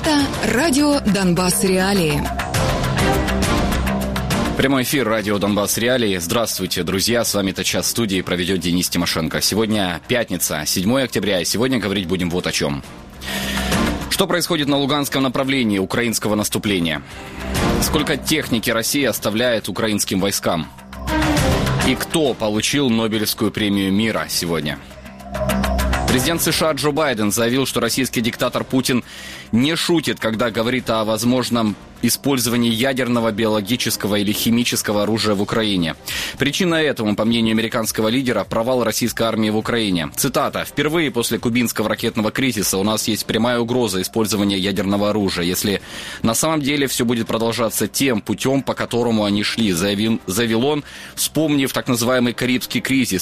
Это радио «Донбасс Реалии». Прямой эфир радио «Донбасс Реалии». Здравствуйте, друзья. С вами этот час в студии проведет Денис Тимошенко. Сегодня пятница, 7 октября, и сегодня говорить будем вот о чем. Что происходит на Луганском направлении украинского наступления? Сколько техники Россия оставляет украинским войскам? И кто получил Нобелевскую премию мира сегодня? Президент США Джо Байден заявил, что российский диктатор Путин не шутит, когда говорит о возможном использовании ядерного, биологического или химического оружия в Украине. Причина этому, по мнению американского лидера, провал российской армии в Украине. Цитата: «Впервые после кубинского ракетного кризиса у нас есть прямая угроза использования ядерного оружия, если на самом деле все будет продолжаться тем путем, по которому они шли», заявил он, вспомнив так называемый Карибский кризис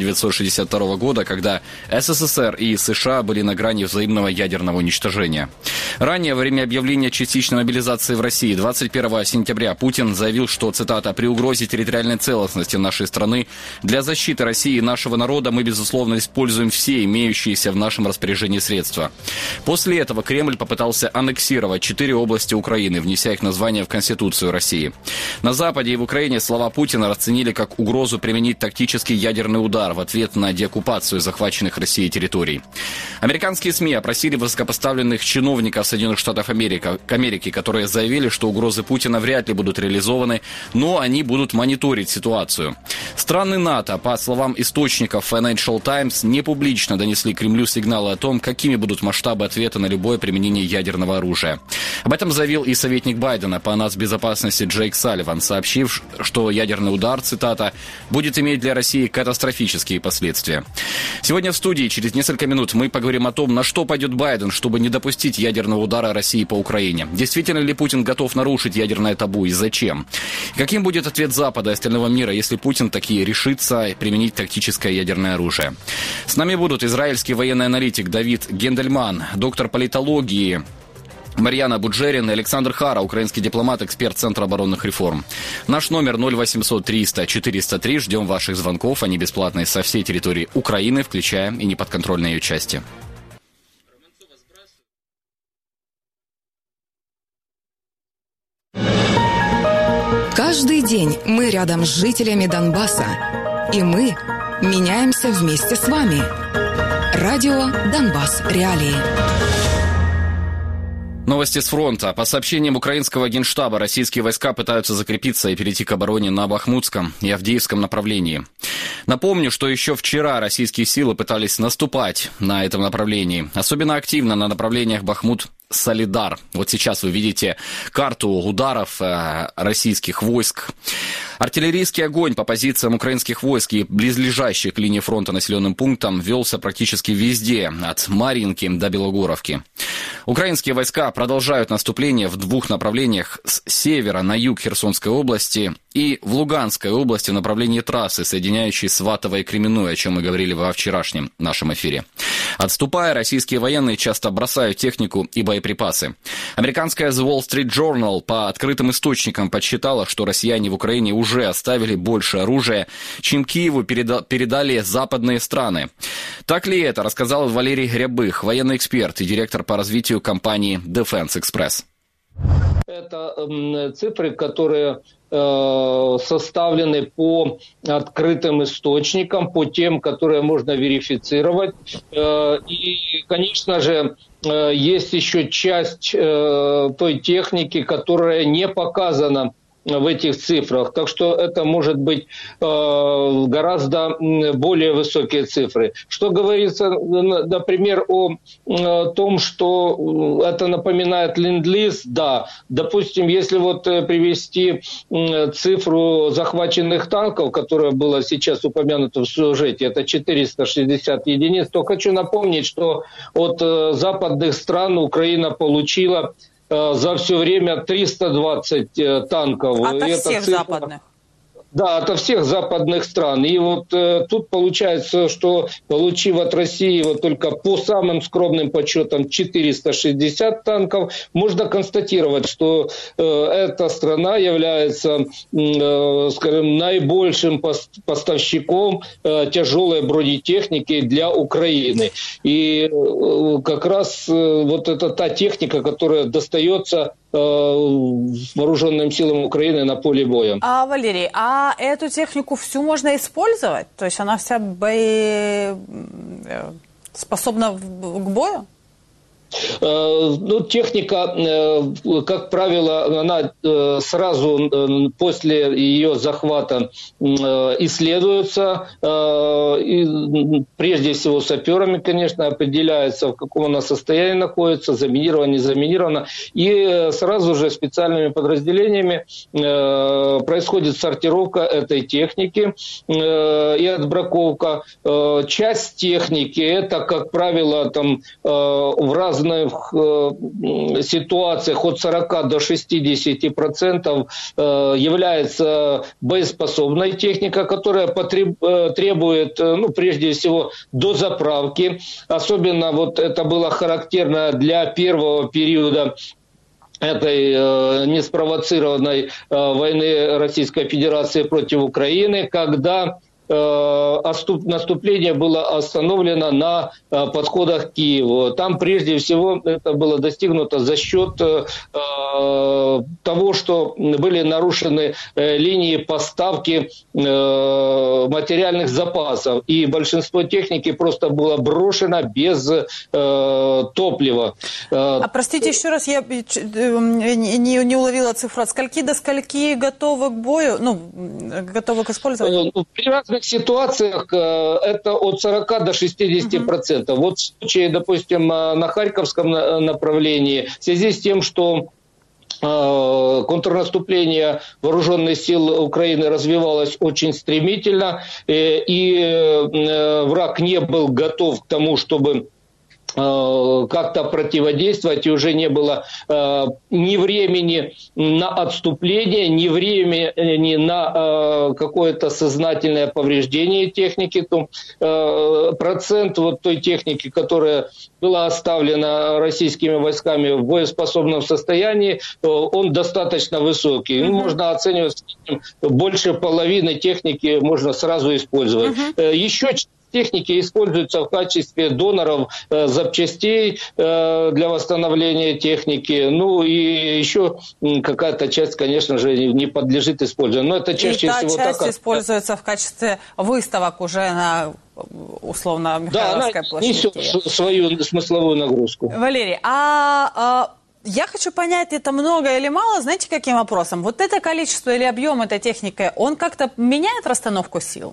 1962 года, когда СССР и США были на грани взаимного ядерного уничтожения. Ранее, во время объявления частичной мобилизации в России 21 сентября Путин заявил, что, цитата, «при угрозе территориальной целостности нашей страны для защиты России и нашего народа мы, безусловно, используем все имеющиеся в нашем распоряжении средства». После этого Кремль попытался аннексировать 4 области Украины, внеся их название в Конституцию России. На Западе и в Украине слова Путина расценили как угрозу применить тактический ядерный удар в ответ на деоккупацию захваченных Россией территорий. Американские СМИ опросили высокопоставленных чиновников Соединенных Штатов Америки, которые заявили, что угрозы Путина вряд ли будут реализованы, но они будут мониторить ситуацию. Страны НАТО, по словам источников Financial Times, не публично донесли Кремлю сигналы о том, какими будут масштабы ответа на любое применение ядерного оружия. Об этом заявил и советник Байдена по нацбезопасности Джейк Салливан, сообщив, что ядерный удар, цитата, «будет иметь для России катастрофические последствия». Сегодня в студии через несколько минут мы поговорим о том, на что пойдет Байден, чтобы не допустить ядерного удара России по Украине. Действительно ли Путин готов нарушить ядерное табу и зачем? Каким будет ответ Запада и остального мира, если Путин таки решится применить тактическое ядерное оружие? С нами будут израильский военный аналитик Давид Гендельман, доктор политологии Марьяна Буджерин и Александр Хара, украинский дипломат, эксперт Центра оборонных реформ. Наш номер 0800 300 403. Ждем ваших звонков. Они бесплатные со всей территории Украины, включая и неподконтрольные ее части. Каждый день мы рядом с жителями Донбасса. И мы меняемся вместе с вами. Радио «Донбасс Реалии». Новости с фронта. По сообщениям украинского генштаба, российские войска пытаются закрепиться и перейти к обороне на Бахмутском и Авдеевском направлении. Напомню, что еще вчера российские силы пытались наступать на этом направлении. Особенно активно на направлениях Бахмут-Солидар. Вот сейчас вы видите карту ударов российских войск. Артиллерийский огонь по позициям украинских войск и близлежащих к линии фронта населенным пунктам велся практически везде, от Марьинки до Белогоровки. Украинские войска продолжают наступление в 2 направлениях: с севера на юг Херсонской области и в Луганской области в направлении трассы, соединяющей Сватово и Кременную, о чем мы говорили во вчерашнем нашем эфире. Отступая, российские военные часто бросают технику и боеприпасы. Американская The Wall Street Journal по открытым источникам подсчитала, что россияне в Украине уже оставили больше оружия, чем Киеву передали западные страны. Так ли это, рассказал Валерий Грябых, военный эксперт и директор по развитию компании Defense Express. Это цифры, которые составлены по открытым источникам, по тем, которые можно верифицировать. И, конечно же, есть еще часть той техники, которая не показана в этих цифрах. Так что это может быть гораздо более высокие цифры. Что говорится, например, о том, что это напоминает ленд-лиз, да. Допустим, если вот привести цифру захваченных танков, которая была сейчас упомянута в сюжете, это 460 единиц, то хочу напомнить, что от западных стран Украина получила за все время 320 танков. Ото всех западных? Да, от всех западных стран. И вот тут получается, что получив от России вот только по самым скромным подсчетам 460 танков, можно констатировать, что эта страна является, скажем, наибольшим поставщиком тяжелой бронетехники для Украины. И как раз вот это та техника, которая достается вооруженным силам Украины на поле боя. Валерий, а эту технику всю можно использовать? То есть она вся способна к бою? Ну, техника, как правило, она сразу после ее захвата исследуется. И прежде всего саперами, конечно, определяется, в каком она состоянии находится, заминировано, не заминировано. И сразу же специальными подразделениями происходит сортировка этой техники и отбраковка. Часть техники, это, как правило, там в разных ситуациях от 40 до 60% является боеспособной техникой, которая требует, ну, прежде всего, дозаправки. Особенно вот это было характерно для первого периода этой неспровоцированной войны Российской Федерации против Украины, когда наступление было остановлено на подходах к Киеву. Там прежде всего это было достигнуто за счет того, что были нарушены линии поставки материальных запасов. И большинство техники просто было брошено без топлива. Простите, еще раз, я не уловила цифру. От скольки до скольки готовы к бою? Ну, готовы к использованию? При разных ситуациях это от 40 до 60%. Вот в случае, допустим, на Харьковском направлении, в связи с тем, что контрнаступление вооруженных сил Украины развивалось очень стремительно, и враг не был готов к тому, чтобы как-то противодействовать, и уже не было ни времени на отступление, ни времени на какое-то сознательное повреждение техники, то процент вот той техники, которая была оставлена российскими войсками в боеспособном состоянии, он достаточно высокий. Можно оценивать, больше половины техники можно сразу использовать. Еще техники используются в качестве доноров запчастей для восстановления техники. Ну и еще какая-то часть, конечно же, не подлежит использованию. Но это чаще всего часть используется в качестве выставок уже на условно Михайловской площади. Да, она несет свою смысловую нагрузку. Валерий, я хочу понять, это много или мало, знаете, каким вопросом? Вот это количество или объем этой техники, он как-то меняет расстановку сил?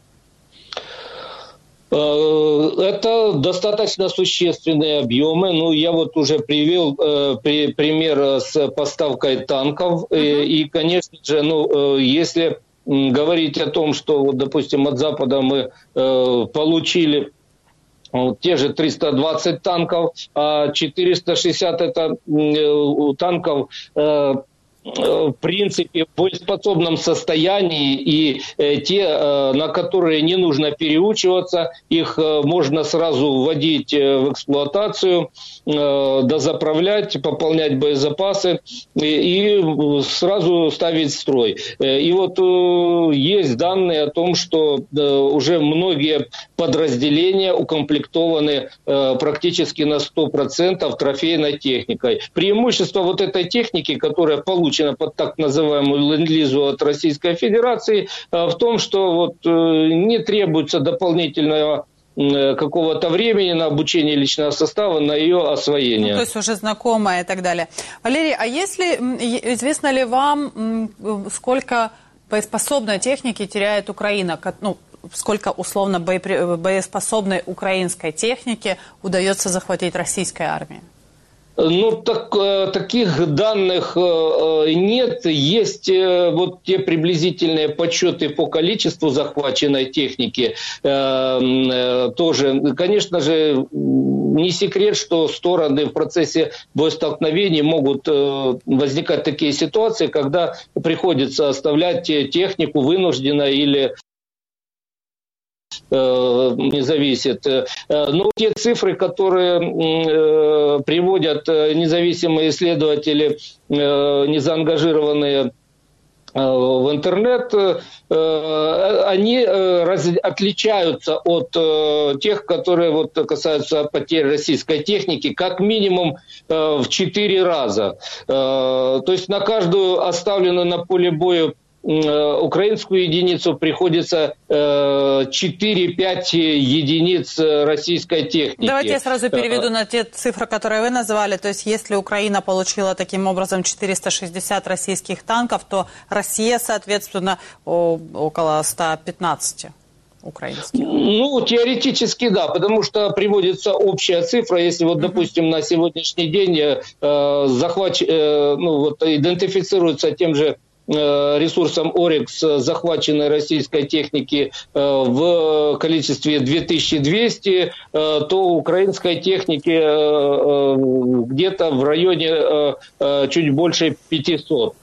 Это достаточно существенные объемы. Ну, я вот уже привел пример с поставкой танков. И, конечно же, ну, если говорить о том, что, вот, допустим, от Запада мы получили те же 320 танков, а 460 это танков в принципе, в боеспособном состоянии, и те, на которые не нужно переучиваться, их можно сразу вводить в эксплуатацию, дозаправлять, пополнять боезапасы и сразу ставить в строй. И вот есть данные о том, что уже многие подразделения укомплектованы практически на 100% трофейной техникой. Преимущество вот этой техники, которая получена под так называемую ленд-лизу от Российской Федерации, в том, что вот не требуется дополнительного какого-то времени на обучение личного состава, на ее освоение. Ну, то есть уже знакомая и так далее. Валерий, а известно ли вам, сколько боеспособной техники теряет Украина? Ну, сколько условно боеспособной украинской техники удается захватить российской армии? Ну, таких данных нет. Есть вот те приблизительные подсчеты по количеству захваченной техники. Тоже, конечно же, Не секрет, что стороны в процессе боестолкновений могут возникать такие ситуации, когда приходится оставлять технику вынужденно или не зависит. Но те цифры, которые приводят независимые исследователи, не заангажированные в интернет, они отличаются от тех, которые касаются потерь российской техники, как минимум в 4 раза. То есть на каждую оставленную на поле боя украинскую единицу приходится 4-5 единиц российской техники. Давайте я сразу переведу на те цифры, которые вы назвали. То есть если Украина получила таким образом 460 российских танков, то Россия, соответственно, около 115 украинских. Ну, теоретически да, потому что приводится общая цифра. Если допустим, на сегодняшний день идентифицируется тем же ресурсом «Орикс» захваченной российской техники в количестве 2200, то украинской техники где-то в районе чуть больше 500.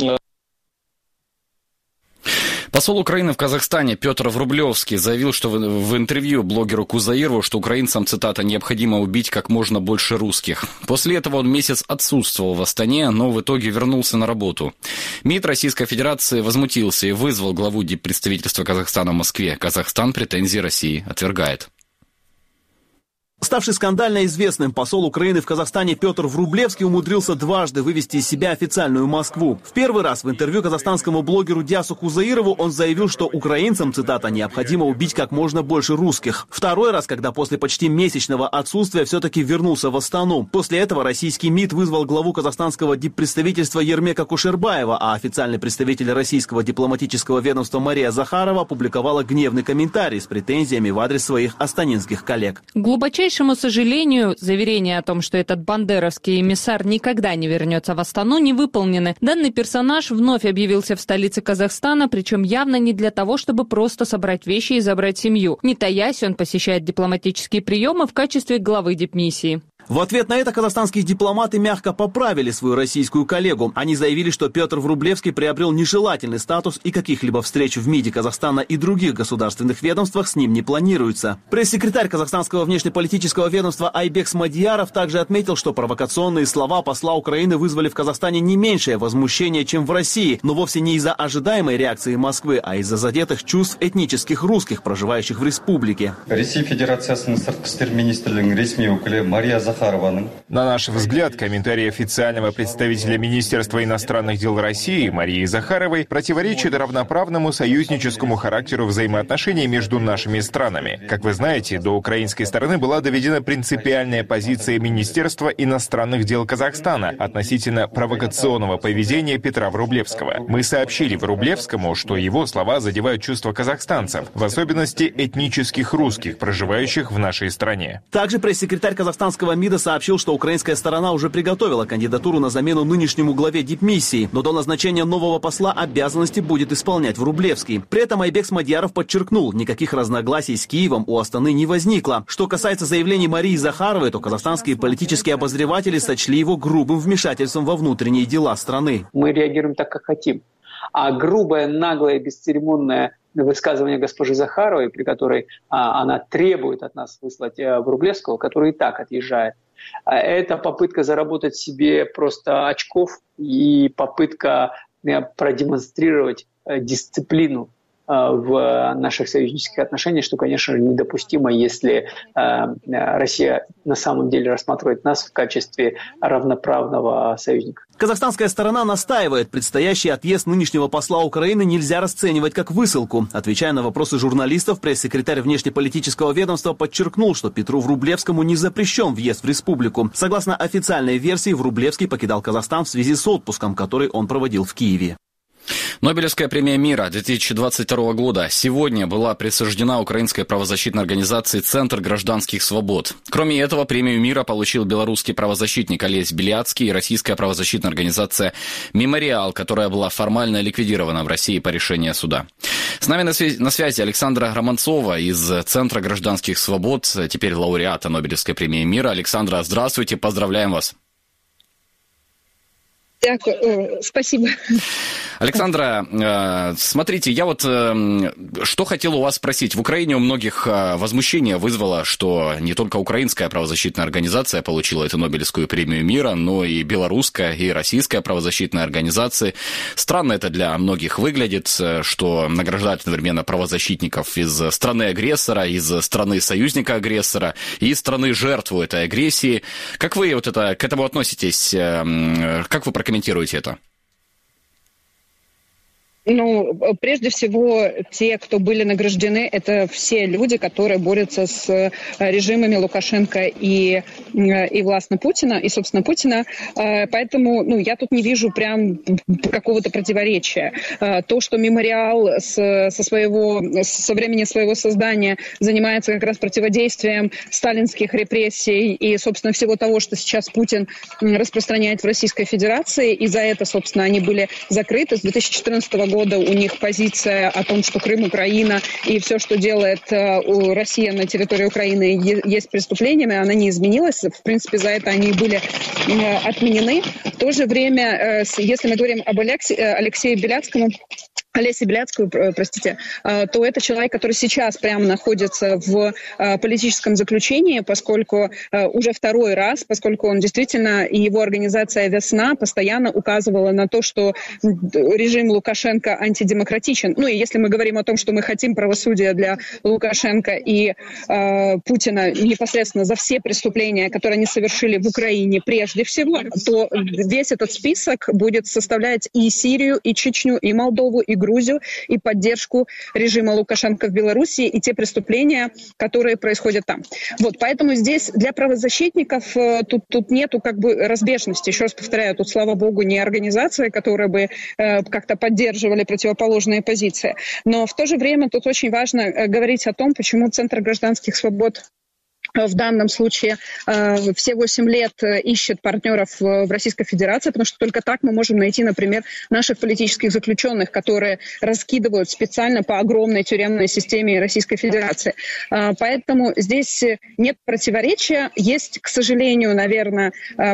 Посол Украины в Казахстане Петр Врублевский заявил, что в интервью блогеру Кузаирову, что украинцам, цитата, «необходимо убить как можно больше русских». После этого он месяц отсутствовал в Астане, но в итоге вернулся на работу. МИД Российской Федерации возмутился и вызвал главу диппредставительства Казахстана в Москве. Казахстан претензии России отвергает. Ставший скандально известным посол Украины в Казахстане Петр Врублевский умудрился дважды вывести из себя официальную Москву. В первый раз в интервью казахстанскому блогеру Диасу Кузаирову он заявил, что украинцам, цитата, «необходимо убить как можно больше русских». Второй раз, когда после почти месячного отсутствия все-таки вернулся в Астану. После этого российский МИД вызвал главу казахстанского диппредставительства Ермека Кушербаева, а официальный представитель российского дипломатического ведомства Мария Захарова опубликовала гневный комментарий с претензиями в адрес своих астанинских коллег. К большому сожалению, заверения о том, что этот бандеровский эмиссар никогда не вернется в Астану, не выполнены. Данный персонаж вновь объявился в столице Казахстана, причем явно не для того, чтобы просто собрать вещи и забрать семью. Не таясь, он посещает дипломатические приемы в качестве главы дипмиссии. В ответ на это казахстанские дипломаты мягко поправили свою российскую коллегу. Они заявили, что Петр Врублевский приобрел нежелательный статус и каких-либо встреч в МИДе Казахстана и других государственных ведомствах с ним не планируется. Пресс-секретарь казахстанского внешнеполитического ведомства Айбек Смадияров также отметил, что провокационные слова посла Украины вызвали в Казахстане не меньшее возмущение, чем в России, но вовсе не из-за ожидаемой реакции Москвы, а из-за задетых чувств этнических русских, проживающих в республике. Россия Федерациясының сыртқы істер министрлігінің ресми өкілі Мария Захарова. На наш взгляд, комментарий официального представителя Министерства иностранных дел России Марии Захаровой противоречит равноправному союзническому характеру взаимоотношений между нашими странами. Как вы знаете, до украинской стороны была доведена принципиальная позиция Министерства иностранных дел Казахстана относительно провокационного поведения Петра Врублевского. Мы сообщили Врублевскому, что его слова задевают чувства казахстанцев, в особенности этнических русских, проживающих в нашей стране. Также пресс-секретарь казахстанского МИДа сообщил, что украинская сторона уже приготовила кандидатуру на замену нынешнему главе дипмиссии, но до назначения нового посла обязанности будет исполнять Врублевский. При этом Айбек Смадияров подчеркнул, никаких разногласий с Киевом у Астаны не возникло. Что касается заявлений Марии Захаровой, то казахстанские политические обозреватели сочли его грубым вмешательством во внутренние дела страны. Мы реагируем так, как хотим. А грубое, наглое, бесцеремонное высказывание госпожи Захаровой, при которой она требует от нас выслать Врублевского, который и так отъезжает, это попытка заработать себе просто очков и попытка продемонстрировать дисциплину в наших союзнических отношениях, что, конечно же, недопустимо, если Россия на самом деле рассматривает нас в качестве равноправного союзника. Казахстанская сторона настаивает, предстоящий отъезд нынешнего посла Украины нельзя расценивать как высылку. Отвечая на вопросы журналистов, пресс-секретарь внешнеполитического ведомства подчеркнул, что Петру Врублевскому не запрещен въезд в республику. Согласно официальной версии, Врублевский покидал Казахстан в связи с отпуском, который он проводил в Киеве. Нобелевская премия мира 2022 года сегодня была присуждена украинской правозащитной организации «Центр гражданских свобод». Кроме этого, премию мира получил белорусский правозащитник Олесь Беляцкий и российская правозащитная организация «Мемориал», которая была формально ликвидирована в России по решению суда. С нами на связи Александра Романцова из Центра гражданских свобод, теперь лауреата Нобелевской премии мира. Александра, здравствуйте, поздравляем вас. Спасибо. Александра, смотрите, я вот что хотел у вас спросить. В Украине у многих возмущение вызвало, что не только украинская правозащитная организация получила эту Нобелевскую премию мира, но и белорусская, и российская правозащитная организации. Странно это для многих выглядит, что награждают одновременно правозащитников из страны-агрессора, из страны союзника-агрессора и из страны жертву этой агрессии. Как вы к этому относитесь? Как вы прокомментируете это? Прежде всего, те, кто были награждены, это все люди, которые борются с режимами Лукашенко и властно Путина, и, собственно, Путина. Поэтому, я тут не вижу прям какого-то противоречия. То, что «Мемориал» со времени своего создания занимается как раз противодействием сталинских репрессий и, собственно, всего того, что сейчас Путин распространяет в Российской Федерации, и за это, собственно, они были закрыты. С 2014 года у них позиция о том, что Крым, Украина и все, что делает Россия на территории Украины, есть преступлениями, она не изменилась. В принципе, за это они были отменены. В то же время, если мы говорим об Олесе Беляцкую, то это человек, который сейчас прямо находится в политическом заключении, поскольку уже второй раз, поскольку он действительно, и его организация «Весна» постоянно указывала на то, что режим Лукашенко антидемократичен. И если мы говорим о том, что мы хотим правосудия для Лукашенко и Путина непосредственно за все преступления, которые они совершили в Украине прежде всего, то весь этот список будет составлять и Сирию, и Чечню, и Молдову, и Грузию, и поддержку режима Лукашенко в Белоруссии, и те преступления, которые происходят там. Поэтому здесь для правозащитников тут нету разбежности. Еще раз повторяю, тут, слава богу, не организация, которая бы как-то поддерживали противоположные позиции. Но в то же время тут очень важно говорить о том, почему Центр гражданских свобод в данном случае все 8 лет ищет партнеров в Российской Федерации, потому что только так мы можем найти, например, наших политических заключенных, которые раскидывают специально по огромной тюремной системе Российской Федерации. Поэтому здесь нет противоречия. Есть, к сожалению, наверное,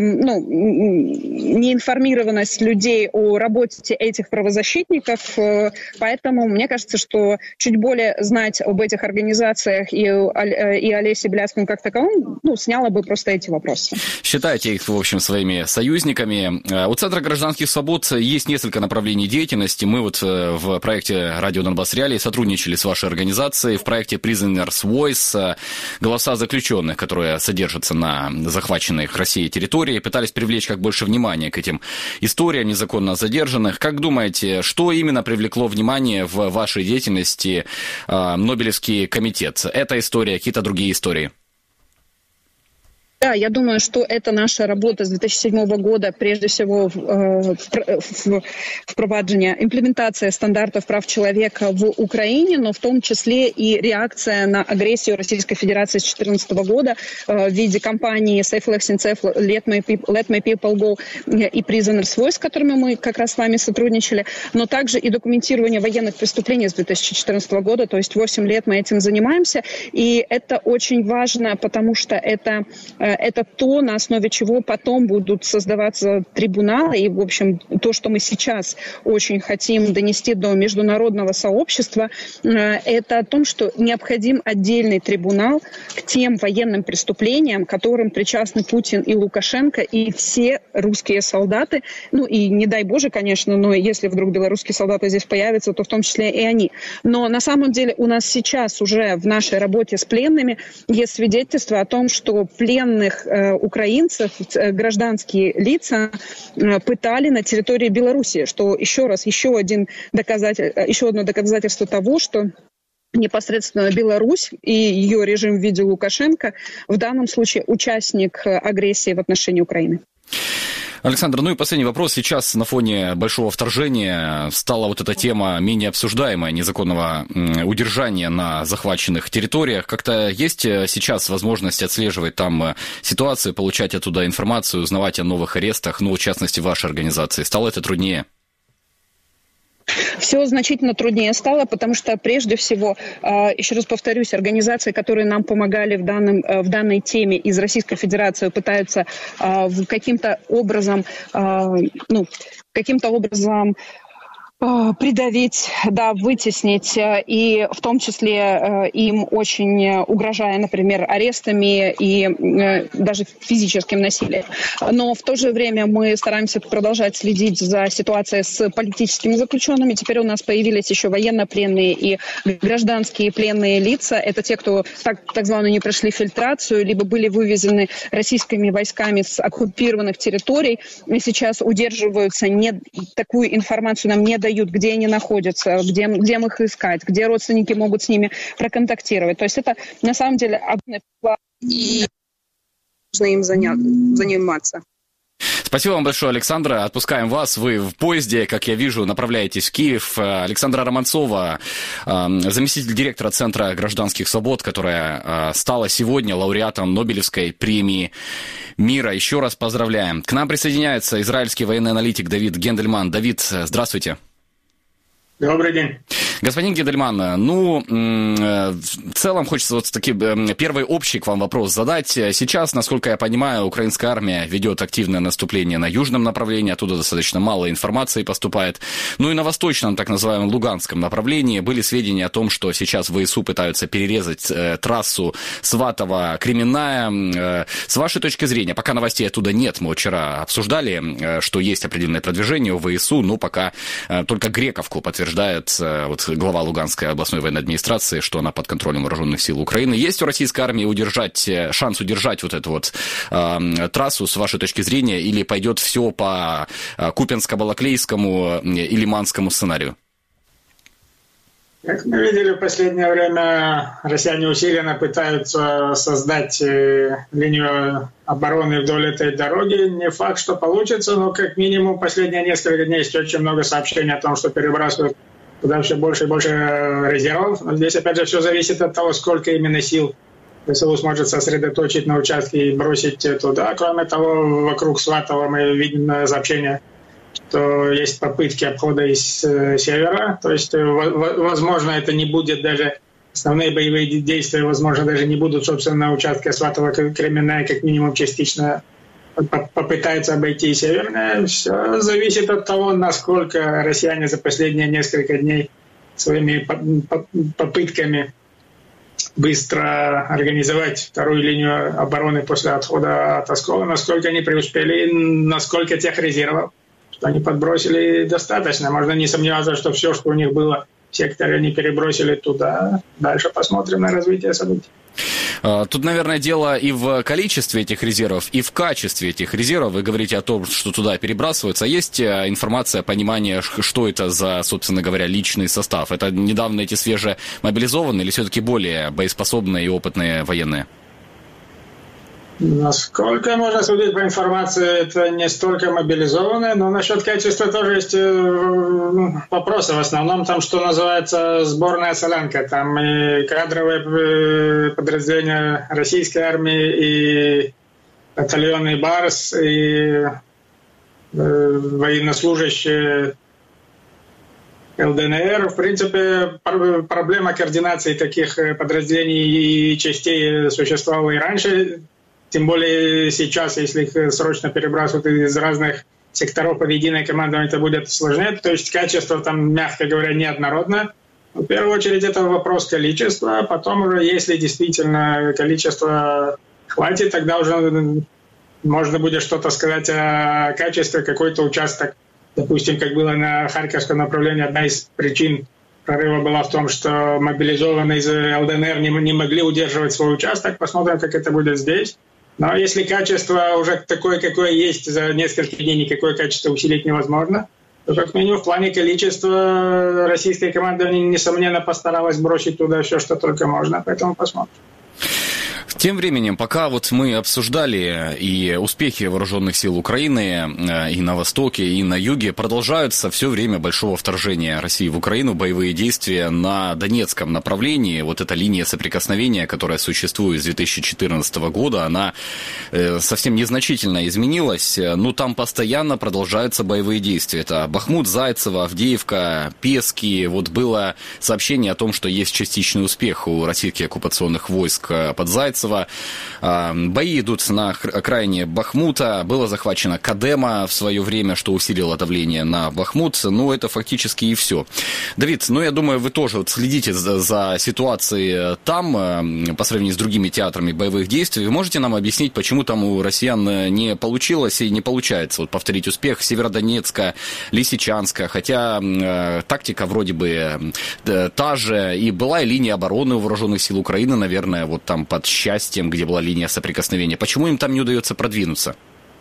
неинформированность людей о работе этих правозащитников. Поэтому мне кажется, что чуть более знать об этих организациях и Олесе Беляцкому как таковом, сняло бы просто эти вопросы. Считайте их, в общем, своими союзниками. У Центра гражданских свобод есть несколько направлений деятельности. Мы в проекте «Радио Донбасс Реалии» сотрудничали с вашей организацией в проекте Prisoners Voice, голоса заключенных, которые содержатся на захваченных Россией территории, пытались привлечь как больше внимания к этим историям незаконно задержанных. Как думаете, что именно привлекло внимание в вашей деятельности Нобелевский комитет? Эта история, какие-то другие истории? Да, я думаю, что это наша работа с 2007 года, прежде всего, впроваджение, имплементация стандартов прав человека в Украине, но в том числе и реакция на агрессию Российской Федерации с 2014 года в виде кампании Safe Election Safe, Let My People Go и Prisoners Voice, с которыми мы как раз с вами сотрудничали, но также и документирование военных преступлений с 2014 года, то есть 8 лет мы этим занимаемся, и это очень важно, потому что это то, на основе чего потом будут создаваться трибуналы. И, в общем, то, что мы сейчас очень хотим донести до международного сообщества, это о том, что необходим отдельный трибунал к тем военным преступлениям, к которым причастны Путин и Лукашенко, и все русские солдаты. И не дай Боже, конечно, но если вдруг белорусские солдаты здесь появятся, то в том числе и они. Но на самом деле у нас сейчас уже в нашей работе с пленными есть свидетельство о том, что пленных украинцев, гражданские лица пытали на территории Беларуси, что еще одно доказательство того, что непосредственно Беларусь и ее режим в виде Лукашенко в данном случае участник агрессии в отношении Украины. Александр, ну и последний вопрос. Сейчас на фоне большого вторжения стала вот эта тема менее обсуждаемая, незаконного удержания на захваченных территориях. Как-то есть сейчас возможность отслеживать там ситуацию, получать оттуда информацию, узнавать о новых арестах, ну, в частности, в вашей организации? Стало это труднее? Все значительно труднее стало, потому что, прежде всего, еще раз повторюсь, организации, которые нам помогали в данной теме из Российской Федерации, пытаются каким-то образом придавить, да, вытеснить, и в том числе им очень угрожая, например, арестами и даже физическим насилием. Но в то же время мы стараемся продолжать следить за ситуацией с политическими заключенными. Теперь у нас появились еще военнопленные и гражданские пленные лица. Это те, кто так званую не прошли фильтрацию, либо были вывезены российскими войсками с оккупированных территорий и сейчас удерживаются. Такую информацию нам не дают, где они находятся, где им их искать, где родственники могут с ними проконтактировать. То есть это на самом деле огромный вклад, и нужно им заниматься. Спасибо вам большое, Александра. Отпускаем вас. Вы в поезде, как я вижу, направляетесь в Киев. Александра Романцова, заместитель директора Центра гражданских свобод, которая стала сегодня лауреатом Нобелевской премии мира. Еще раз поздравляем. К нам присоединяется израильский военный аналитик Давид Гендельман. Давид, здравствуйте. Добрый день. Господин Гендельман, в целом хочется вот таки первый общий к вам вопрос задать. Сейчас, насколько я понимаю, украинская армия ведет активное наступление на южном направлении, оттуда достаточно мало информации поступает. Ну и на восточном, так называемом Луганском направлении были сведения о том, что сейчас ВСУ пытаются перерезать трассу Сватово-Кременная. С вашей точки зрения, пока новостей оттуда нет, мы вчера обсуждали, что есть определенное продвижение у ВСУ, но пока только Грековку подтверждает вот глава Луганской областной военной администрации, что она под контролем вооруженных сил Украины. Есть у российской армии шанс удержать вот эту вот трассу, с вашей точки зрения, или пойдет все по Купянско-Балаклейскому и Лиманскому сценарию? Как мы видели в последнее время, россияне усиленно пытаются создать линию обороны вдоль этой дороги. Не факт, что получится, но как минимум последние несколько дней есть очень много сообщений о том, что перебрасывают туда все больше и больше резервов. Но здесь, опять же, все зависит от того, сколько именно сил ВСУ сможет сосредоточить на участке и бросить туда. Кроме того, вокруг Сватова мы видим сообщения, что есть попытки обхода из севера. То есть, возможно, это не будет даже основные боевые действия, возможно, даже не будут, собственно, на участке Сватово-Кременная, как минимум частично попытаются обойти северное. Все зависит от того, насколько россияне за последние несколько дней своими попытками быстро организовать вторую линию обороны после отхода от Оскола, насколько они преуспели, насколько тех резервов, что они подбросили, достаточно. Можно не сомневаться, что все, что у них было в секторе, они перебросили туда. Дальше посмотрим на развитие событий. Тут, наверное, дело и в количестве этих резервов, и в качестве этих резервов. Вы говорите о том, что туда перебрасываются. Есть информация, понимание, что это за, собственно говоря, личный состав? Это недавно эти свежемобилизованные или все-таки более боеспособные и опытные военные? Насколько можно судить по информации, это не столько мобилизованные, но насчет качества тоже есть вопросы. В основном там, что называется, сборная солянка. Там и кадровые подразделения российской армии, и батальонный БАРС, и военнослужащие ЛДНР. В принципе, проблема координации таких подразделений и частей существовала и раньше. Тем более сейчас, если их срочно перебрасывают из разных секторов под единое командование, это будет сложнее. То есть качество там, мягко говоря, неоднородно. В первую очередь это вопрос количества. А потом уже, если действительно количество хватит, тогда уже можно будет что-то сказать о качестве. Какой-то участок, допустим, как было на Харьковском направлении, одна из причин прорыва была в том, что мобилизованные из ЛДНР не могли удерживать свой участок. Посмотрим, как это будет здесь. Но если качество уже такое, какое есть, за несколько дней никакое качество усилить невозможно, то как минимум в плане количества российская команда, несомненно, постаралась бросить туда все, что только можно. Поэтому посмотрим. Тем временем, пока вот мы обсуждали и успехи вооруженных сил Украины и на востоке, и на юге, продолжаются все время большого вторжения России в Украину, боевые действия на Донецком направлении. Вот эта линия соприкосновения, которая существует с 2014 года, она совсем незначительно изменилась, но там постоянно продолжаются боевые действия. Это Бахмут, Зайцево, Авдеевка, Пески. Вот было сообщение о том, что есть частичный успех у российских оккупационных войск под Зайцево. Бои идут на окраине Бахмута. Было захвачено Кадема в свое время, что усилило давление на Бахмут. Ну, это фактически и все. Давид, я думаю, вы тоже вот следите за ситуацией там, по сравнению с другими театрами боевых действий. Вы можете нам объяснить, почему там у россиян не получилось и не получается вот повторить успех Северодонецка, Лисичанска, хотя тактика вроде бы та же, и была и линия обороны у вооруженных сил Украины, наверное, вот там под Счастьем, где была линия соприкосновения. Почему им там не удается продвинуться?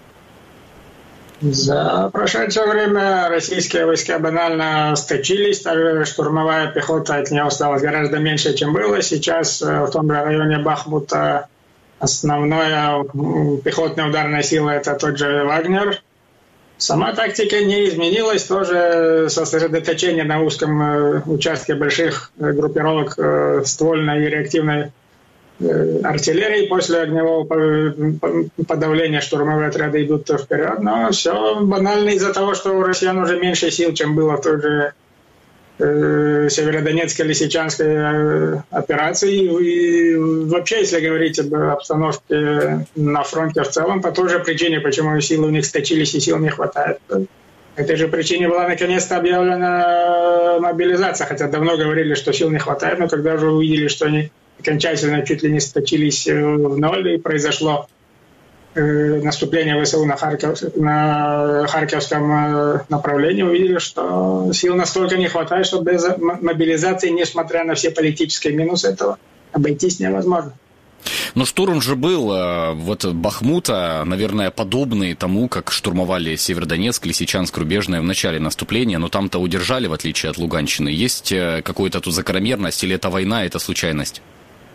За прошедшее время российские войска банально сточились, также штурмовая пехота от нее осталась гораздо меньше, чем было. Сейчас в том же районе Бахмута основная пехотная ударная сила – это тот же «Вагнер». Сама тактика не изменилась, тоже сосредоточение на узком участке больших группировок ствольной и реактивной артиллерии. После огневого подавления штурмовые отряды идут вперед, но все банально из-за того, что у россиян уже меньше сил, чем было в той же Северодонецкой, Лисичанской операции. И вообще, если говорить об обстановке на фронте в целом, по той же причине, почему силы у них сточились и сил не хватает. По этой же причине была наконец-то объявлена мобилизация, хотя давно говорили, что сил не хватает, но когда уже увидели, что они окончательно чуть ли не сточились в ноль, и произошло наступление ВСУ на Харьковском направлении, увидели, что сил настолько не хватает, что без мобилизации, несмотря на все политические минусы этого, обойтись невозможно. Но штурм же был вот Бахмута, наверное, подобный тому, как штурмовали Северодонецк, Лисичанск, Рубежное в начале наступления, но там-то удержали, в отличие от Луганщины. Есть какая-то тут закономерность, или это война, это случайность?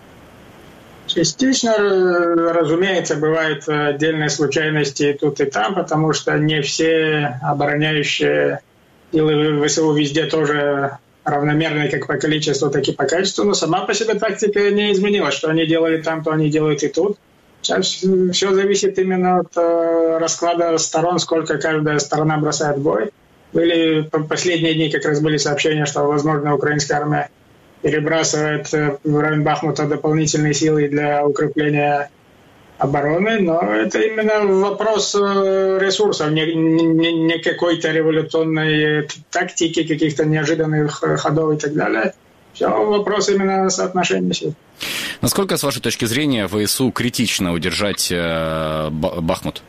Частично, разумеется, бывают отдельные случайности тут и там, потому что не все обороняющие силы ВСУ везде тоже равномерные как по количеству, так и по качеству, но сама по себе тактика не изменилась. Что они делали там, то они делают и тут. Сейчас все зависит именно от расклада сторон, сколько каждая сторона бросает в бой. Были последние дни как раз были сообщения, что, возможно, украинская армия перебрасывает в район Бахмута дополнительные силы для укрепления обороны, но это именно вопрос ресурсов, не какой-то революционной тактики, каких-то неожиданных ходов и так далее. Все вопрос именно соотношения сил. Насколько, с вашей точки зрения, ВСУ критично удержать Бахмут?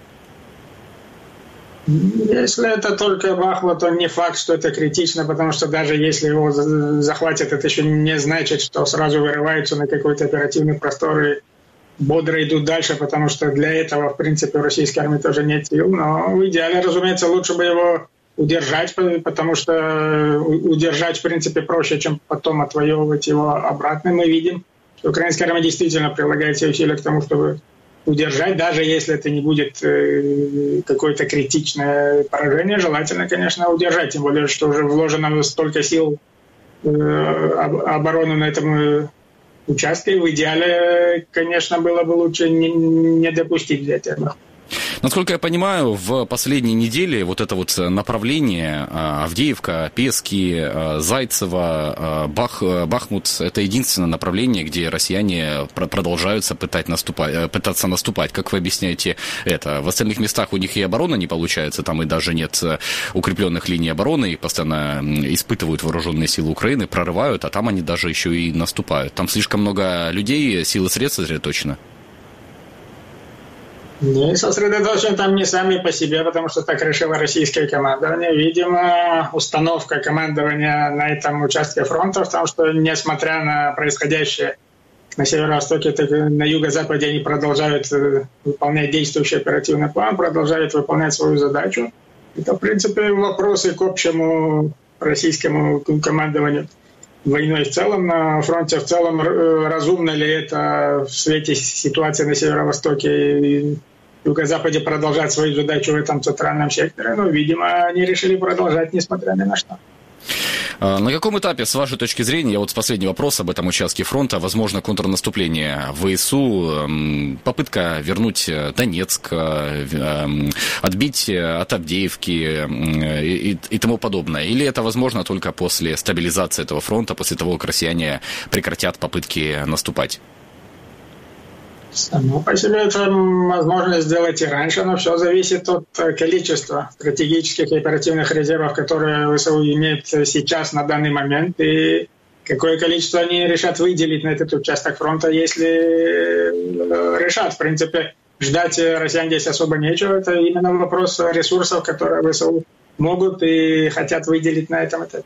Если это только Бахмут, то не факт, что это критично, потому что даже если его захватят, это еще не значит, что сразу вырываются на какой-то оперативный простор и бодро идут дальше, потому что для этого, в принципе, у российской армии тоже нет сил. Но в идеале, разумеется, лучше бы его удержать, потому что удержать, в принципе, проще, чем потом отвоевывать его обратно. Мы видим, что украинская армия действительно прилагает все усилия к тому, чтобы удержать, даже если это не будет какое-то критичное поражение, желательно, конечно, удержать, тем более, что уже вложено столько сил обороны на этом участке. В идеале, конечно, было бы лучше не допустить взятия Бахмута. Насколько я понимаю, в последние недели вот это вот направление Авдеевка, Пески, Зайцево, Бахмут – это единственное направление, где россияне продолжаются пытаться наступать. Как вы объясняете это? В остальных местах у них и оборона не получается, там и даже нет укрепленных линий обороны, их постоянно испытывают вооруженные силы Украины, прорывают, а там они даже еще и наступают. Там слишком много людей, сил и средств сосредоточено. Не сосредоточены там не сами по себе, потому что так решило российское командование. Видимо, установка командования на этом участке фронта в том, что несмотря на происходящее на северо-востоке, так и на юго-западе, они продолжают выполнять действующий оперативный план, продолжают выполнять свою задачу. Это, в принципе, вопросы к общему российскому командованию. войной в целом, на фронте в целом. Разумно ли это в свете ситуации на северо-востоке и юго-западе продолжать свою задачу в этом центральном секторе? Ну, видимо, они решили продолжать, несмотря ни на что. На каком этапе, с вашей точки зрения, вот последний вопрос об этом участке фронта, возможно, контрнаступление ВСУ, попытка вернуть Донецк, отбить от Авдеевки и тому подобное? Или это возможно только после стабилизации этого фронта, после того, как россияне прекратят попытки наступать? Само по себе это возможно сделать и раньше, но все зависит от количества стратегических и оперативных резервов, которые ВСУ имеет сейчас на данный момент, и какое количество они решат выделить на этот участок фронта, если решат. В принципе, ждать россиян здесь особо нечего. Это именно вопрос ресурсов, которые ВСУ могут и хотят выделить на этом этапе.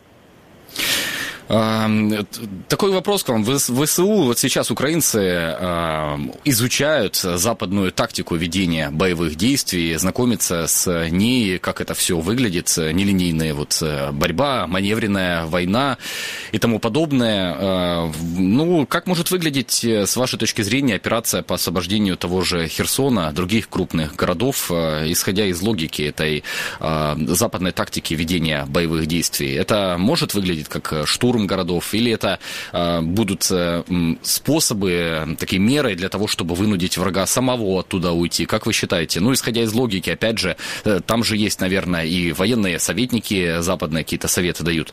Такой вопрос к вам. В ВСУ вот сейчас украинцы изучают западную тактику ведения боевых действий, знакомятся с ней, как это все выглядит, нелинейная вот борьба, маневренная война и тому подобное. Ну, как может выглядеть, с вашей точки зрения, операция по освобождению того же Херсона, других крупных городов, исходя из логики этой западной тактики ведения боевых действий? Это может выглядеть как штурм городов, или это будут способы, такие меры для того, чтобы вынудить врага самого оттуда уйти? Как вы считаете? Ну, исходя из логики, опять же, там же есть, наверное, и военные советники западные какие-то советы дают.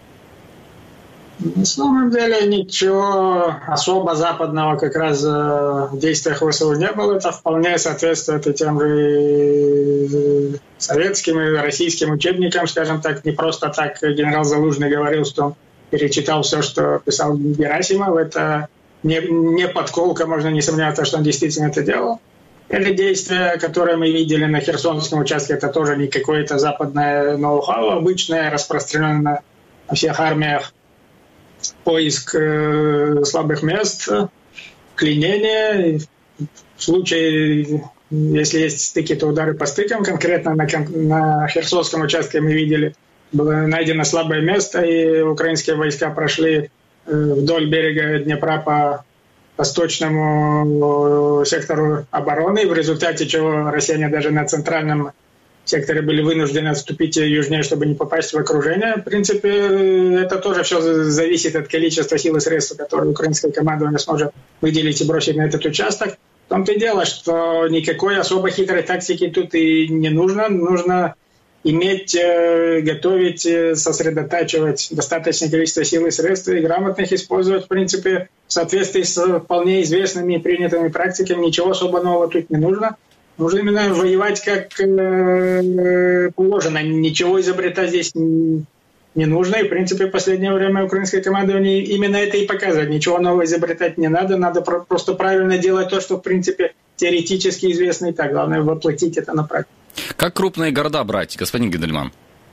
На самом деле ничего особо западного как раз в действиях ВСУ не было. Это вполне соответствует и тем же советским и российским учебникам, скажем так. Не просто так генерал Залужный говорил, что он перечитал все, что писал Герасимов. Это не подколка, можно не сомневаться, что он действительно это делал. Или действия, которые мы видели на Херсонском участке, это тоже не какое-то западное ноу-хау, обычное, распространенное на всех армиях. Поиск слабых мест, клинение. В случае, если есть стыки, то удары по стыкам. Конкретно на Херсонском участке мы видели, было найдено слабое место, и украинские войска прошли вдоль берега Днепра по восточному сектору обороны, в результате чего россияне даже на центральном секторе были вынуждены отступить южнее, чтобы не попасть в окружение. В принципе, это тоже все зависит от количества сил и средств, которые украинское командование сможет выделить и бросить на этот участок. В том-то и дело, что никакой особо хитрой тактики тут и не нужно. Нужно иметь, готовить, сосредотачивать достаточное количество сил и средств и грамотно их использовать. В принципе, в соответствии с вполне известными и принятыми практиками, ничего особо нового тут не нужно. Нужно именно воевать как положено. Ничего изобретать здесь не нужно. И, в принципе, в последнее время украинское командование именно это и показывает. Ничего нового изобретать не надо. Надо просто правильно делать то, что, в принципе, теоретически известно и так. Главное воплотить это на практику. Как крупные города брать, господин Гендельман?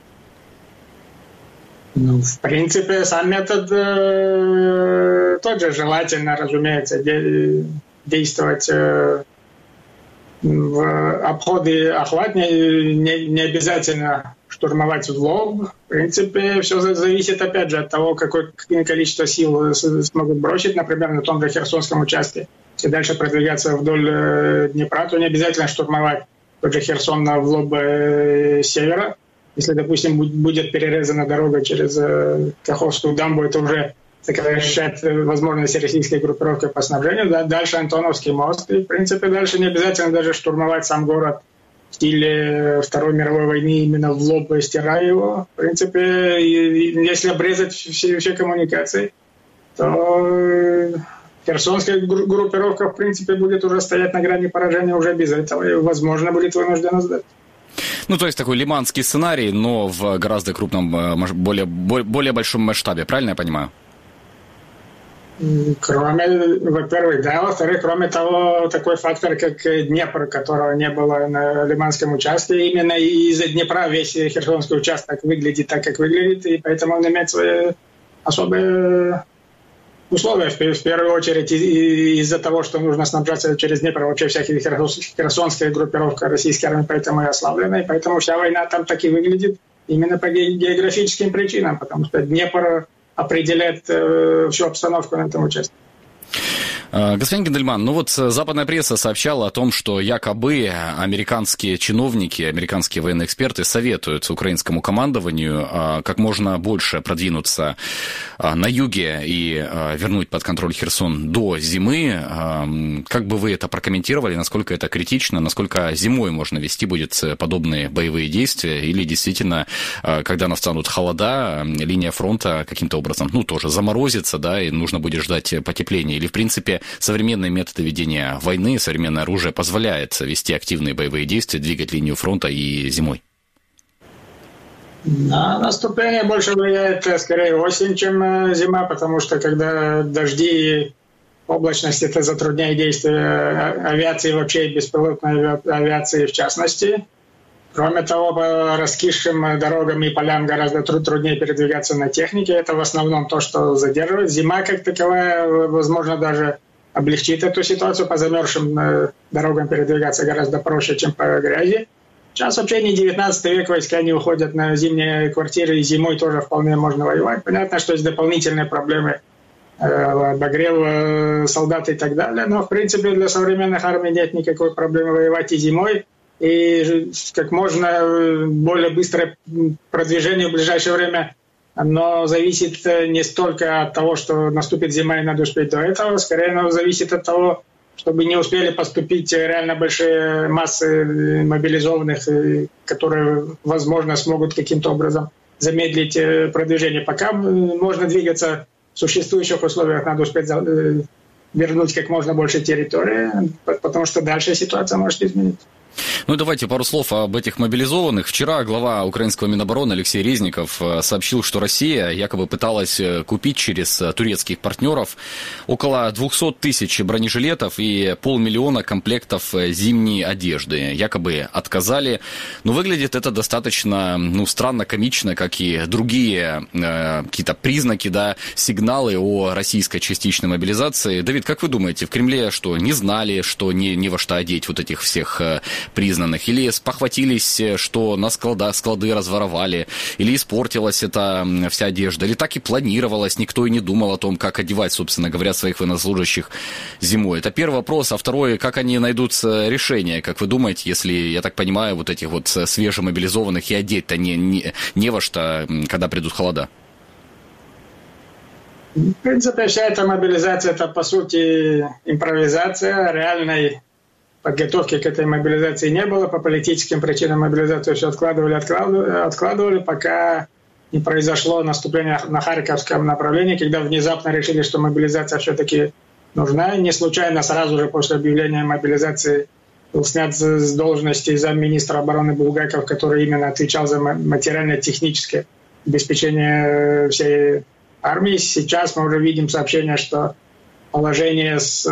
Ну, в принципе, сам метод тот же. Желательно, разумеется, действовать в обходы охват, не обязательно штурмовать в лоб. В принципе, все зависит, опять же, от того, какое количество сил смогут бросить. Например, на том же Херсонском участке. Если дальше продвигаться вдоль Днепра, то не обязательно штурмовать тот же Херсон в лоб севера. Если, допустим, будет перерезана дорога через Каховскую дамбу, это уже сокращает возможности российской группировки по снабжению. Да, дальше Антоновский мост. И, в принципе, дальше не обязательно даже штурмовать сам город в стиле Второй мировой войны, именно в лоб стирая его. В принципе, если обрезать все коммуникации, то херсонская группировка, в принципе, будет уже стоять на грани поражения уже без этого и, возможно, будет вынуждена сдать. Ну, то есть такой лиманский сценарий, но в гораздо крупном, более большом масштабе, правильно я понимаю? Кроме, во-первых, да, во-вторых, кроме того, такой фактор, как Днепр, которого не было на Лиманском участке, именно из-за Днепра весь Херсонский участок выглядит так, как выглядит, и поэтому он имеет свои особые условия. В первую очередь из-за того, что нужно снабжаться через Днепр, вообще вся херсонская группировка российской армии поэтому и ослаблена, и поэтому вся война там так и выглядит именно по географическим причинам, потому что Днепр определяет всю обстановку на этом участке. Господин Гендельман, ну вот западная пресса сообщала о том, что якобы американские чиновники, американские военные эксперты советуют украинскому командованию как можно больше продвинуться на юге и вернуть под контроль Херсон до зимы. Как бы вы это прокомментировали, насколько это критично, насколько зимой можно вести будет подобные боевые действия, или действительно, когда настанут холода, линия фронта каким-то образом, ну, тоже заморозится, да, и нужно будет ждать потепления, или, в принципе, современные методы ведения войны, современное оружие позволяет вести активные боевые действия, двигать линию фронта и зимой? На наступление больше влияет скорее осень, чем зима, потому что когда дожди и облачность, это затрудняет действия авиации вообще и беспилотной авиации в частности. Кроме того, по раскисшим дорогам и полям гораздо труднее передвигаться на технике. Это в основном то, что задерживает. Зима как таковая, возможно, даже облегчит эту ситуацию. По замерзшим дорогам передвигаться гораздо проще, чем по грязи. Сейчас вообще не 19 век, войска не уходят на зимние квартиры, и зимой тоже вполне можно воевать. Понятно, что есть дополнительные проблемы, обогрев солдат и так далее, но в принципе для современных армий нет никакой проблемы воевать и зимой, и как можно более быстрое продвижение в ближайшее время, оно зависит не столько от того, что наступит зима и надо успеть до этого, скорее оно зависит от того, чтобы не успели поступить реально большие массы мобилизованных, которые, возможно, смогут каким-то образом замедлить продвижение. Пока можно двигаться в существующих условиях, надо успеть вернуть как можно больше территории, потому что дальше ситуация может измениться. Ну, давайте пару слов об этих мобилизованных. Вчера глава украинского Минобороны Алексей Резников сообщил, что Россия якобы пыталась купить через турецких партнеров около 200 тысяч бронежилетов и 500 000 комплектов зимней одежды. Якобы отказали. Но выглядит это достаточно, странно, комично, как и другие какие-то признаки, да, сигналы о российской частичной мобилизации. Давид, как вы думаете, в Кремле что, не знали, что не во что одеть вот этих всех признанных, или спохватились, что на склады разворовали, или испортилась эта вся одежда, или так и планировалось, никто и не думал о том, как одевать, собственно говоря, своих военнослужащих зимой. Это первый вопрос. А второй, как они найдут решение, как вы думаете, если, я так понимаю, вот этих вот свежемобилизованных и одеть-то не во что, когда придут холода? В принципе, вся эта мобилизация, это, по сути, импровизация. Реальной подготовки к этой мобилизации не было. По политическим причинам мобилизацию все откладывали, пока не произошло наступление на Харьковском направлении, когда внезапно решили, что мобилизация все-таки нужна. Не случайно сразу же после объявления мобилизации был снят с должности замминистра обороны Булгаков, который именно отвечал за материально-техническое обеспечение всей армии. Сейчас мы уже видим сообщение, что положение с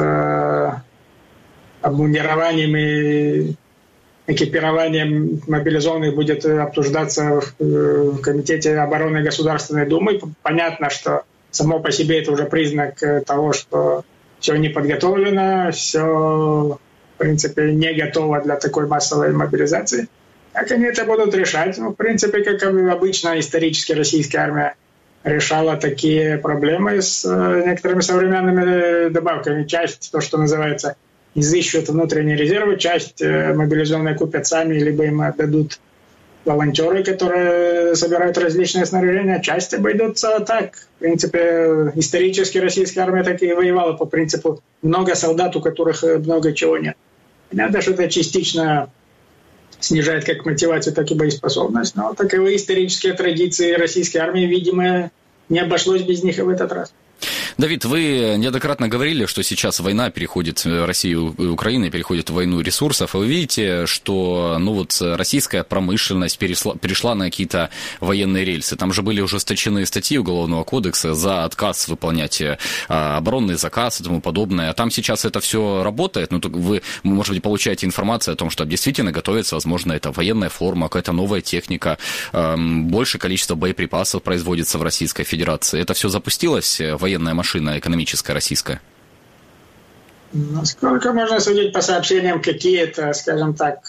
обмундированием и экипированием мобилизованных будет обсуждаться в Комитете обороны Государственной Думы. Понятно, что само по себе это уже признак того, что все не подготовлено, все, в принципе, не готово для такой массовой мобилизации. Как они это будут решать? В принципе, как обычно, исторически российская армия решала такие проблемы с некоторыми современными добавками. Часть, то, что называется, изыщут внутренние резервы, часть мобилизованные купят сами, либо им отдадут волонтеры, которые собирают различные снаряжения, часть обойдутся так. В принципе, исторически российская армия так и воевала по принципу много солдат, у которых много чего нет. Понятно, что это частично снижает как мотивацию, так и боеспособность, но таковы исторические традиции российской армии, видимо, не обошлось без них и в этот раз. Давид, вы неоднократно говорили, что сейчас война переходит, Россия и Украина переходят в войну ресурсов, и вы видите, что российская промышленность перешла на какие-то военные рельсы. Там же были ужесточены статьи Уголовного кодекса за отказ выполнять оборонный заказ и тому подобное. А там сейчас это все работает? Вы, может быть, получаете информацию о том, что действительно готовится, возможно, это военная форма, какая-то новая техника, большее количество боеприпасов производится в Российской Федерации. Это все запустилось, военная машина экономическая российская? Насколько можно судить по сообщениям, какие-то, скажем так,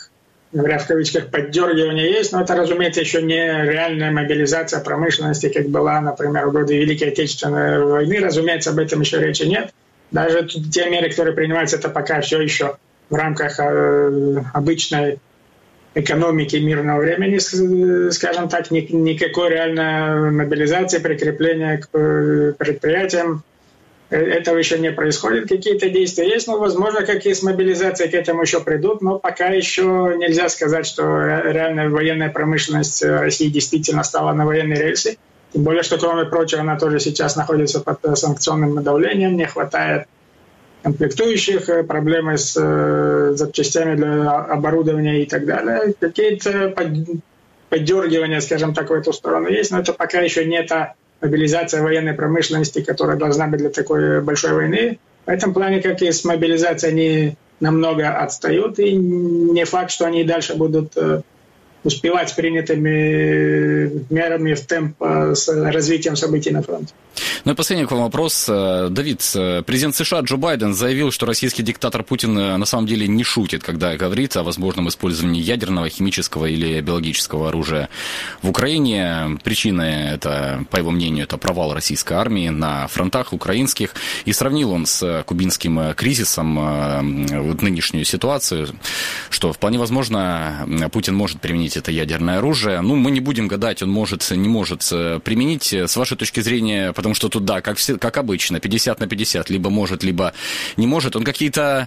говоря в кавычках, поддергивание есть, но это, разумеется, еще не реальная мобилизация промышленности, как была, например, в годы Великой Отечественной войны. Разумеется, об этом еще речи нет. Даже те меры, которые принимаются, это пока все еще в рамках обычной экономики мирного времени, скажем так, никакой реальной мобилизации, прикрепления к предприятиям. Этого еще не происходит. Какие-то действия есть, но, возможно, как и с мобилизацией к этому еще придут, но пока еще нельзя сказать, что реальная военная промышленность России действительно стала на военные рельсы. Тем более, что, кроме прочего, она тоже сейчас находится под санкционным давлением, не хватает комплектующих, проблемы с запчастями для оборудования и так далее. Какие-то поддергивания, скажем так, в эту сторону есть, но это пока еще не та мобилизация военной промышленности, которая должна быть для такой большой войны. В этом плане, как и с мобилизацией, они намного отстают, и не факт, что они и дальше будут успевать с принятыми мерами в темп с развитием событий на фронте. Ну и последний к вам вопрос. Давид, президент США Джо Байден заявил, что российский диктатор Путин на самом деле не шутит, когда говорит о возможном использовании ядерного, химического или биологического оружия в Украине. Причина это, по его мнению, это провал российской армии на фронтах украинских. И сравнил он с кубинским кризисом нынешнюю ситуацию, что вполне возможно Путин может применить это ядерное оружие. Ну, мы не будем гадать, он может, не может применить. С вашей точки зрения, потому что тут, да, как обычно, 50 на 50, либо может, либо не может. Он какие-то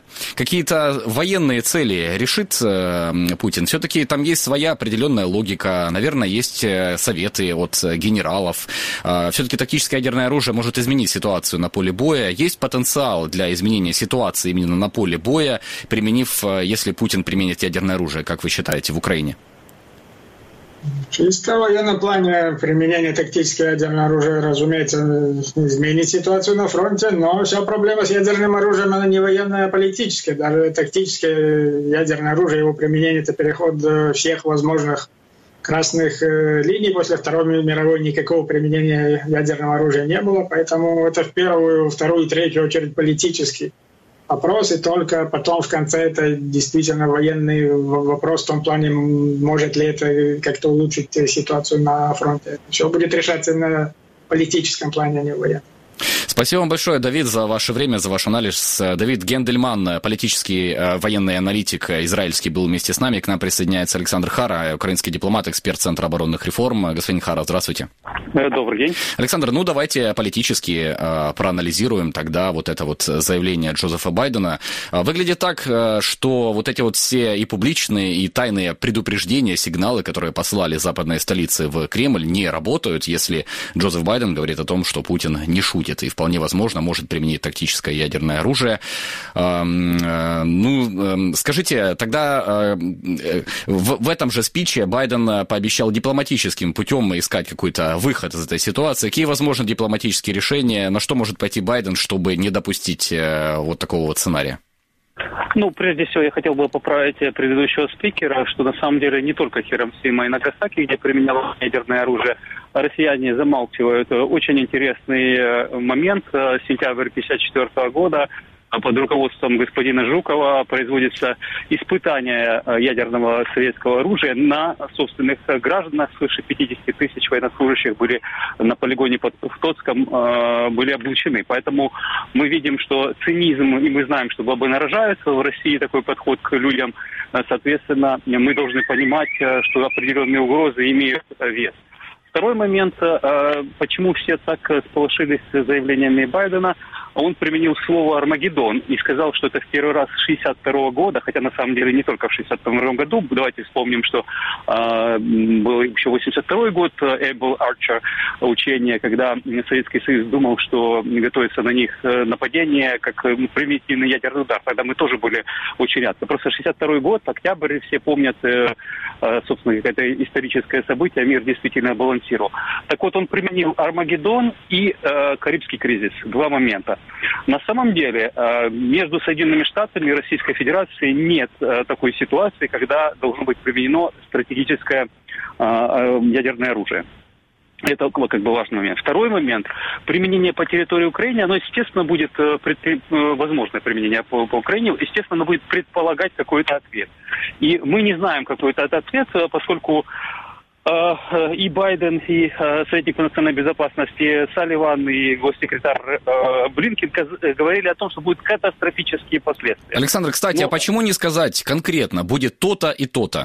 военные цели решит Путин. Все-таки там есть своя определенная логика, наверное, есть советы от генералов. Все-таки тактическое ядерное оружие может изменить ситуацию на поле боя. Есть потенциал для изменения ситуации именно на поле боя, применив, если Путин применит ядерное оружие, как вы считаете, в Украине? Чисто в военном плане применение тактического ядерного оружия, разумеется, изменит ситуацию на фронте, но вся проблема с ядерным оружием, она не военная, а политическая. Даже тактическое ядерное оружие, его применение – это переход всех возможных красных линий. После Второй мировой никакого применения ядерного оружия не было, поэтому это в первую, вторую и третью очередь политический вопрос, и только потом в конце это действительно военный вопрос в том плане, может ли это как-то улучшить ситуацию на фронте. Все будет решаться на политическом плане, а не военном. Спасибо вам большое, Давид, за ваше время, за ваш анализ. Давид Гендельман, политический военный аналитик израильский, был вместе с нами. К нам присоединяется Александр Хара, украинский дипломат, эксперт Центра оборонных реформ. Господин Хара, здравствуйте. Добрый день. Александр, ну давайте политически проанализируем тогда вот это вот заявление Джозефа Байдена. Выглядит так, что вот эти вот все и публичные, и тайные предупреждения, сигналы, которые посылали западные столицы в Кремль, не работают, если Джозеф Байден говорит о том, что Путин не шутит и вполне возможно может применить тактическое ядерное оружие. Ну, скажите, тогда в этом же спиче Байден пообещал дипломатическим путем искать какой-то выход из этой ситуации. Какие возможны дипломатические решения? На что может пойти Байден, чтобы не допустить вот такого вот сценария? Ну, прежде всего, я хотел бы поправить предыдущего спикера, что на самом деле не только Хиросима и Нагасаки, где применялось ядерное оружие, россияне замалчивают. Очень интересный момент. Сентябрь 1954 года под руководством господина Жукова производится испытание ядерного советского оружия на собственных гражданах. Свыше 50 тысяч военнослужащих были на полигоне под Тоцком, были облучены. Поэтому мы видим, что цинизм, и мы знаем, что бабы нарожаются в России, такой подход к людям. Соответственно, мы должны понимать, что определенные угрозы имеют вес. Второй момент, почему все так сполошились с заявлениями Байдена. Он применил слово «Армагеддон» и сказал, что это в первый раз с 1962 года, хотя на самом деле не только в 1962 году. Давайте вспомним, что был еще 1982 год, Эбл Арчер, учение, когда Советский Союз думал, что готовится на них нападение, как примитивный ядерный удар. Тогда мы тоже были очень рядко. Просто 1962 год, октябрь, все помнят, собственно, какое-то историческое событие, мир действительно балансировал. Так вот, он применил Армагеддон и Карибский кризис. Два момента. На самом деле, между Соединенными Штатами и Российской Федерацией нет такой ситуации, когда должно быть применено стратегическое ядерное оружие. Это как бы важный момент. Второй момент. Применение по территории Украины, оно, естественно, будет возможное применение по Украине, естественно, оно будет предполагать какой-то ответ. И мы не знаем, какой это ответ, поскольку и Байден, и советник по национальной безопасности Салливан, и госсекретарь Блинкен говорили о том, что будут катастрофические последствия. Александр, кстати, а почему не сказать конкретно, будет то-то и то-то?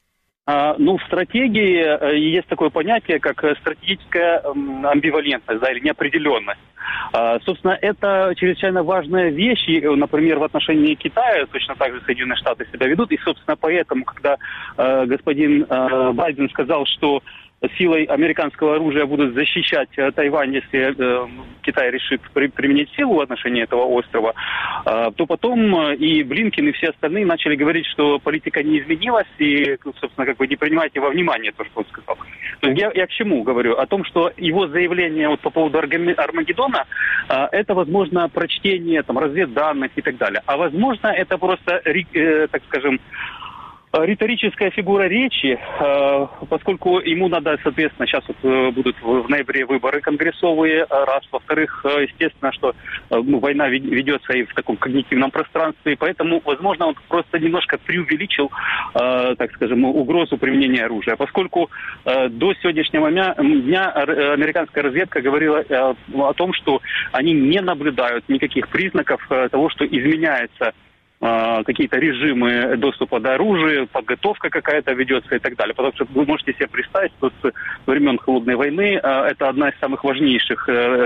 В стратегии есть такое понятие, как стратегическая амбивалентность, или неопределенность. Собственно, это чрезвычайно важная вещь, и, например, в отношении Китая точно так же Соединенные Штаты себя ведут, и, собственно, поэтому, когда господин Байден сказал, что силой американского оружия будут защищать Тайвань, если Китай решит применить силу в отношении этого острова, то потом и Блинкен, и все остальные начали говорить, что политика не изменилась, и, собственно, не принимайте во внимание то, что он сказал. То есть я к чему говорю? О том, что его заявление по поводу Армагеддона, это, возможно, прочтение разведданных и так далее. А, возможно, это просто, так скажем, риторическая фигура речи, поскольку ему надо, соответственно, сейчас будут в ноябре выборы конгрессовые, раз. Во-вторых, естественно, что война ведется и в таком когнитивном пространстве, поэтому, возможно, он просто немножко преувеличил, так скажем, угрозу применения оружия, поскольку до сегодняшнего дня американская разведка говорила о том, что они не наблюдают никаких признаков того, что изменяется какие-то режимы доступа до оружия, подготовка какая-то ведется и так далее. Потому что вы можете себе представить, что с времен Холодной войны это одна из самых важнейших,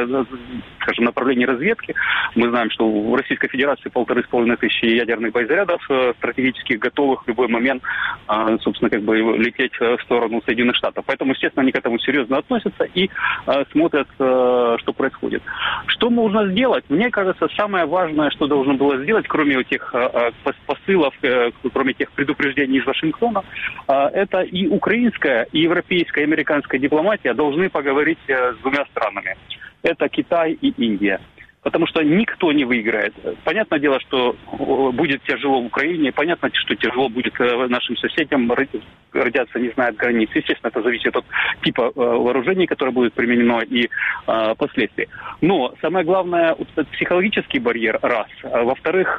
скажем, направлений разведки. Мы знаем, что в Российской Федерации 1500 ядерных боезарядов стратегических, готовых в любой момент, собственно, лететь в сторону Соединенных Штатов. Поэтому, естественно, они к этому серьезно относятся и смотрят, что происходит. Что можно сделать? Мне кажется, самое важное, что должно было сделать, кроме тех посылов, кроме тех предупреждений из Вашингтона, это и украинская, и европейская, и американская дипломатия должны поговорить с двумя странами. Это Китай и Индия. Потому что никто не выиграет. Понятное дело, что будет тяжело в Украине, понятно, что тяжело будет нашим соседям, родятся не знают границ. Естественно, это зависит от типа вооружений, которое будет применено, и последствий. Но самое главное, психологический барьер, раз. Во-вторых,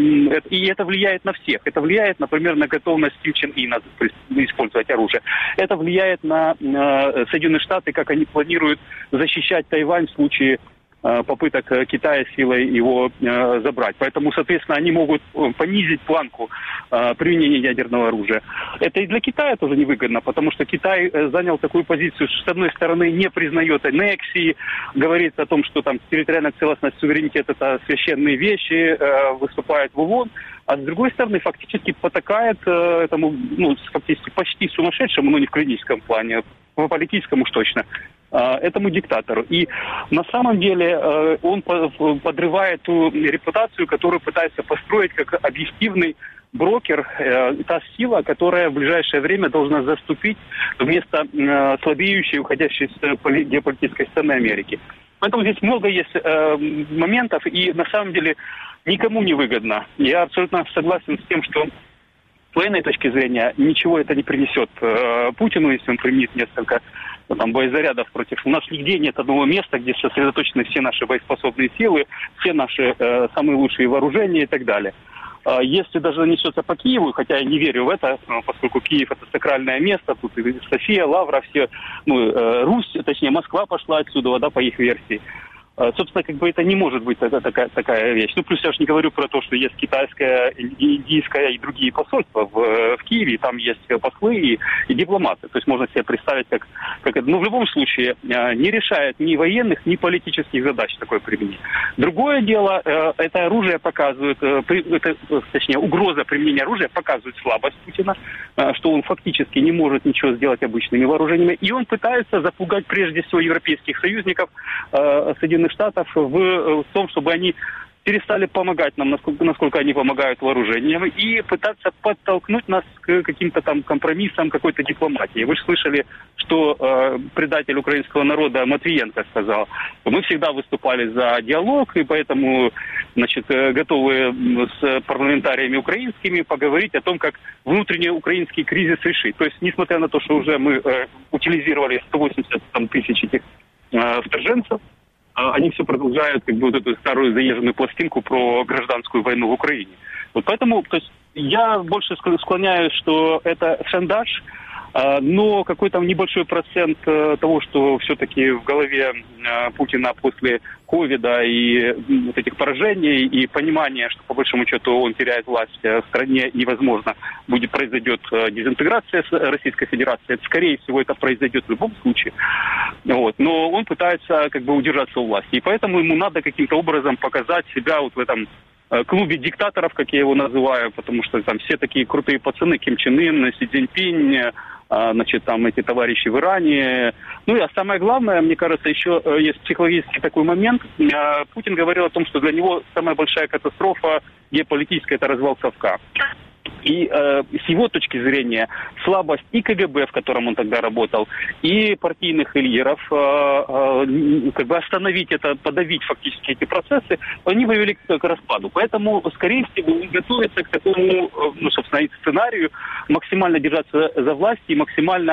и это влияет на всех. Это влияет, например, на готовность Ким Чен Ына использовать оружие. Это влияет на Соединенные Штаты, как они планируют защищать Тайвань в случае попыток Китая силой его забрать. Поэтому, соответственно, они могут понизить планку применения ядерного оружия. Это и для Китая тоже невыгодно, потому что Китай занял такую позицию, что, с одной стороны, не признает аннексии, говорит о том, что там территориальная целостность, суверенитет – это священные вещи, выступает в ООН, а с другой стороны, фактически потакает этому, фактически почти сумасшедшему, но не в клиническом плане, по политическому уж точно, этому диктатору. И на самом деле он подрывает ту репутацию, которую пытается построить как объективный брокер, та сила, которая в ближайшее время должна заступить вместо слабеющей, уходящей с геополитической сцены Америки. Поэтому здесь много есть моментов, и на самом деле никому не выгодно. Я абсолютно согласен с тем, что с военной точки зрения ничего это не принесет Путину, если он применит несколько боезарядов против. У нас нигде нет одного места, где сосредоточены все наши боеспособные силы, все наши самые лучшие вооружения и так далее. Если даже нанесется по Киеву, хотя я не верю в это, поскольку Киев – это сакральное место, тут и София, Лавра, все, Русь, точнее Москва пошла отсюда, по их версии. Собственно, это не может быть такая вещь. Плюс я же не говорю про то, что есть китайское, индийское и другие посольства в Киеве, там есть послы и дипломаты. То есть можно себе представить, как это. Но в любом случае не решает ни военных, ни политических задач такое применение. Другое дело, это оружие показывает, точнее, угроза применения оружия показывает слабость Путина, что он фактически не может ничего сделать обычными вооружениями. И он пытается запугать прежде всего европейских союзников, Соединенных Штатов в том, чтобы они перестали помогать нам, насколько они помогают вооружением, и пытаться подтолкнуть нас к каким-то там компромиссам, какой-то дипломатии. Вы же слышали, что предатель украинского народа Матвиенко сказал, что мы всегда выступали за диалог, и поэтому, значит, готовы с парламентариями украинскими поговорить о том, как внутренний украинский кризис решить. То есть, несмотря на то, что уже мы утилизировали 180 тысяч этих вторженцев, они все продолжают как бы вот эту старую заезженную пластинку про гражданскую войну в Украине. Вот поэтому, то есть, я больше склоняюсь, что это шантаж, но какой-то небольшой процент того, что все-таки в голове Путина после ковида и вот этих поражений и понимания, что по большому счету он теряет власть в стране и, возможно, произойдет дезинтеграция Российской Федерации. Скорее всего, это произойдет в любом случае. Вот. Но он пытается как бы удержаться у власти. И поэтому ему надо каким-то образом показать себя вот в этом клубе диктаторов, как я его называю, потому что там все такие крутые пацаны, Ким Чен Ын, Си Цзиньпинь, значит, там эти товарищи в Иране. Ну и самое главное, мне кажется, еще есть психологический такой момент. Путин говорил о том, что для него самая большая катастрофа геополитическая – это развал Совка. И с его точки зрения слабость и КГБ, в котором он тогда работал, и партийных лидеров, как бы остановить это, подавить фактически эти процессы, они привели к распаду. Поэтому, скорее всего, он готовится к такому, ну, собственно, сценарию, максимально держаться за власть и максимально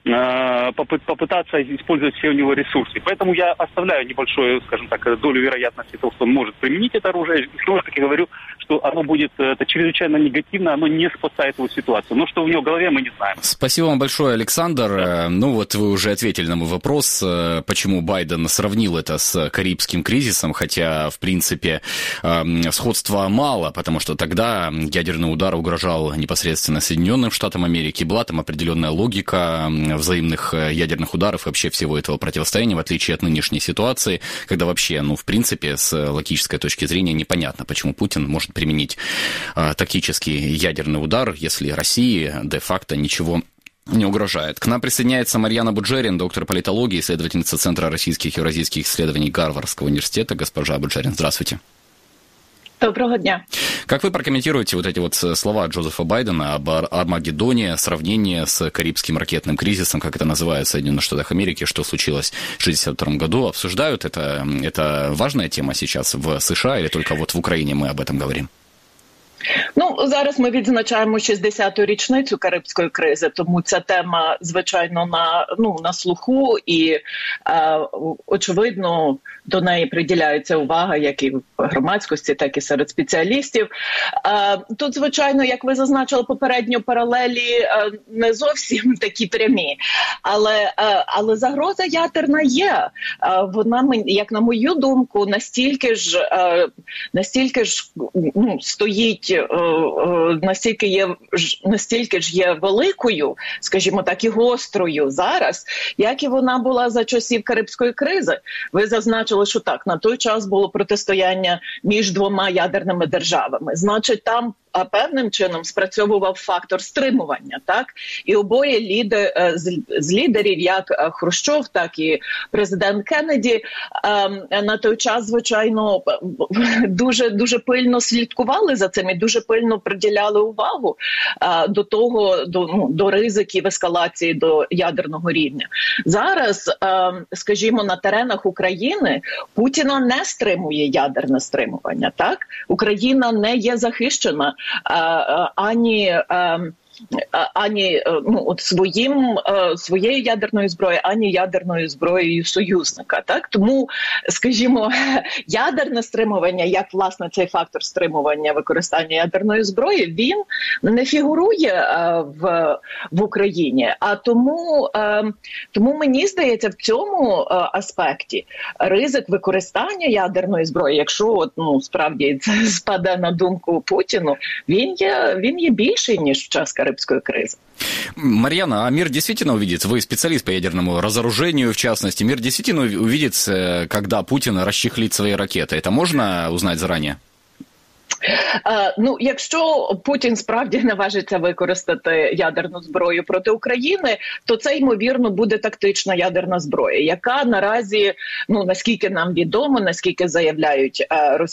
попытаться использовать все у него ресурсы. Поэтому я оставляю небольшую, скажем так, долю вероятности того, что он может применить это оружие. И снова таки говорю, что оно будет чрезвычайно негативно, оно не спасает его ситуацию. Но что у него в голове, мы не знаем. Спасибо вам большое, Александр. Ну вот вы уже ответили на мой вопрос, почему Байден сравнил это с Карибским кризисом, хотя, в принципе, сходства мало, потому что тогда ядерный удар угрожал непосредственно Соединенным Штатам Америки. Была там определенная логика взаимных ядерных ударов и вообще всего этого противостояния, в отличие от нынешней ситуации, когда вообще, ну, в принципе, с логической точки зрения непонятно, почему Путин может применить тактический ядерный удар, если России де-факто ничего не угрожает. К нам присоединяется Марьяна Буджерин, доктор политологии, исследовательница Центра российских и евразийских исследований Гарвардского университета. Госпожа Буджерин, здравствуйте. Доброго дня. Как вы прокомментируете вот эти вот слова Джозефа Байдена об Армагеддоне, сравнение с Карибским ракетным кризисом, как это называют в Соединенных Штатах Америки, что случилось в 1962 году? Обсуждают это? Это важная тема сейчас в США или только вот в Україні мы об этом говорим? Ну, зараз ми відзначаємо 60-ту річницю Карибської кризи, тому ця тема, звичайно, на слуху і, очевидно, до неї приділяється увага як і в громадськості, так і серед спеціалістів. Тут, звичайно, як ви зазначили попередньо, паралелі не зовсім такі прямі, але загроза ядерна є. Вона, як на мою думку, настільки ж стоїть, настільки ж є великою, скажімо так, і гострою зараз, як і вона була за часів Карибської кризи. Ви зазначили, що так, на той час було протистояння між двома ядерними державами. Значить, там певним чином спрацьовував фактор стримування, так? І обоє з лідерів, як Хрущов, так і президент Кеннеді, на той час, звичайно, дуже пильно слідкували за цим і дуже пильно приділяли увагу до ризиків ескалації до ядерного рівня. Зараз, скажімо, на теренах України Путіна не стримує ядерне стримування, так? Україна не є захищена своєю ядерною зброєю, ані ядерною зброєю союзника. Так? Тому, скажімо, ядерне стримування, як, власне, цей фактор стримування використання ядерної зброї, він не фігурує в Україні. А тому мені здається, в цьому аспекті ризик використання ядерної зброї, якщо справді це спаде на думку Путіну, він є більший, ніж в час Карибской кризы. Марьяна, а мир действительно увидит, вы специалист по ядерному разоружению, в частности, мир действительно увидит, когда Путин расчехлит свои ракеты? Это можно узнать заранее? Якщо Путін справді наважиться використати ядерну зброю проти України, то це, ймовірно, буде тактична ядерна зброя, яка наразі, наскільки нам відомо, наскільки заявляють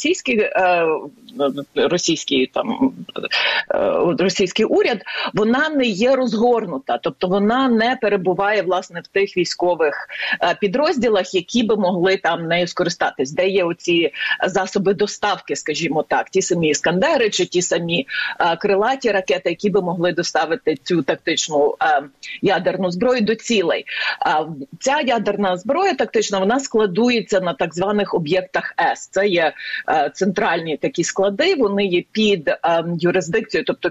російський уряд, вона не є розгорнута, тобто вона не перебуває, власне, в тих військових підрозділах, які би могли там нею скористатись, де є оці засоби доставки, скажімо так, ті самі «Іскандери» чи ті самі крилаті ракети, які би могли доставити цю тактичну ядерну зброю до цілей. Ця ядерна зброя тактична, вона складується на так званих об'єктах С. Це є центральні такі склади, вони є під юрисдикцією, тобто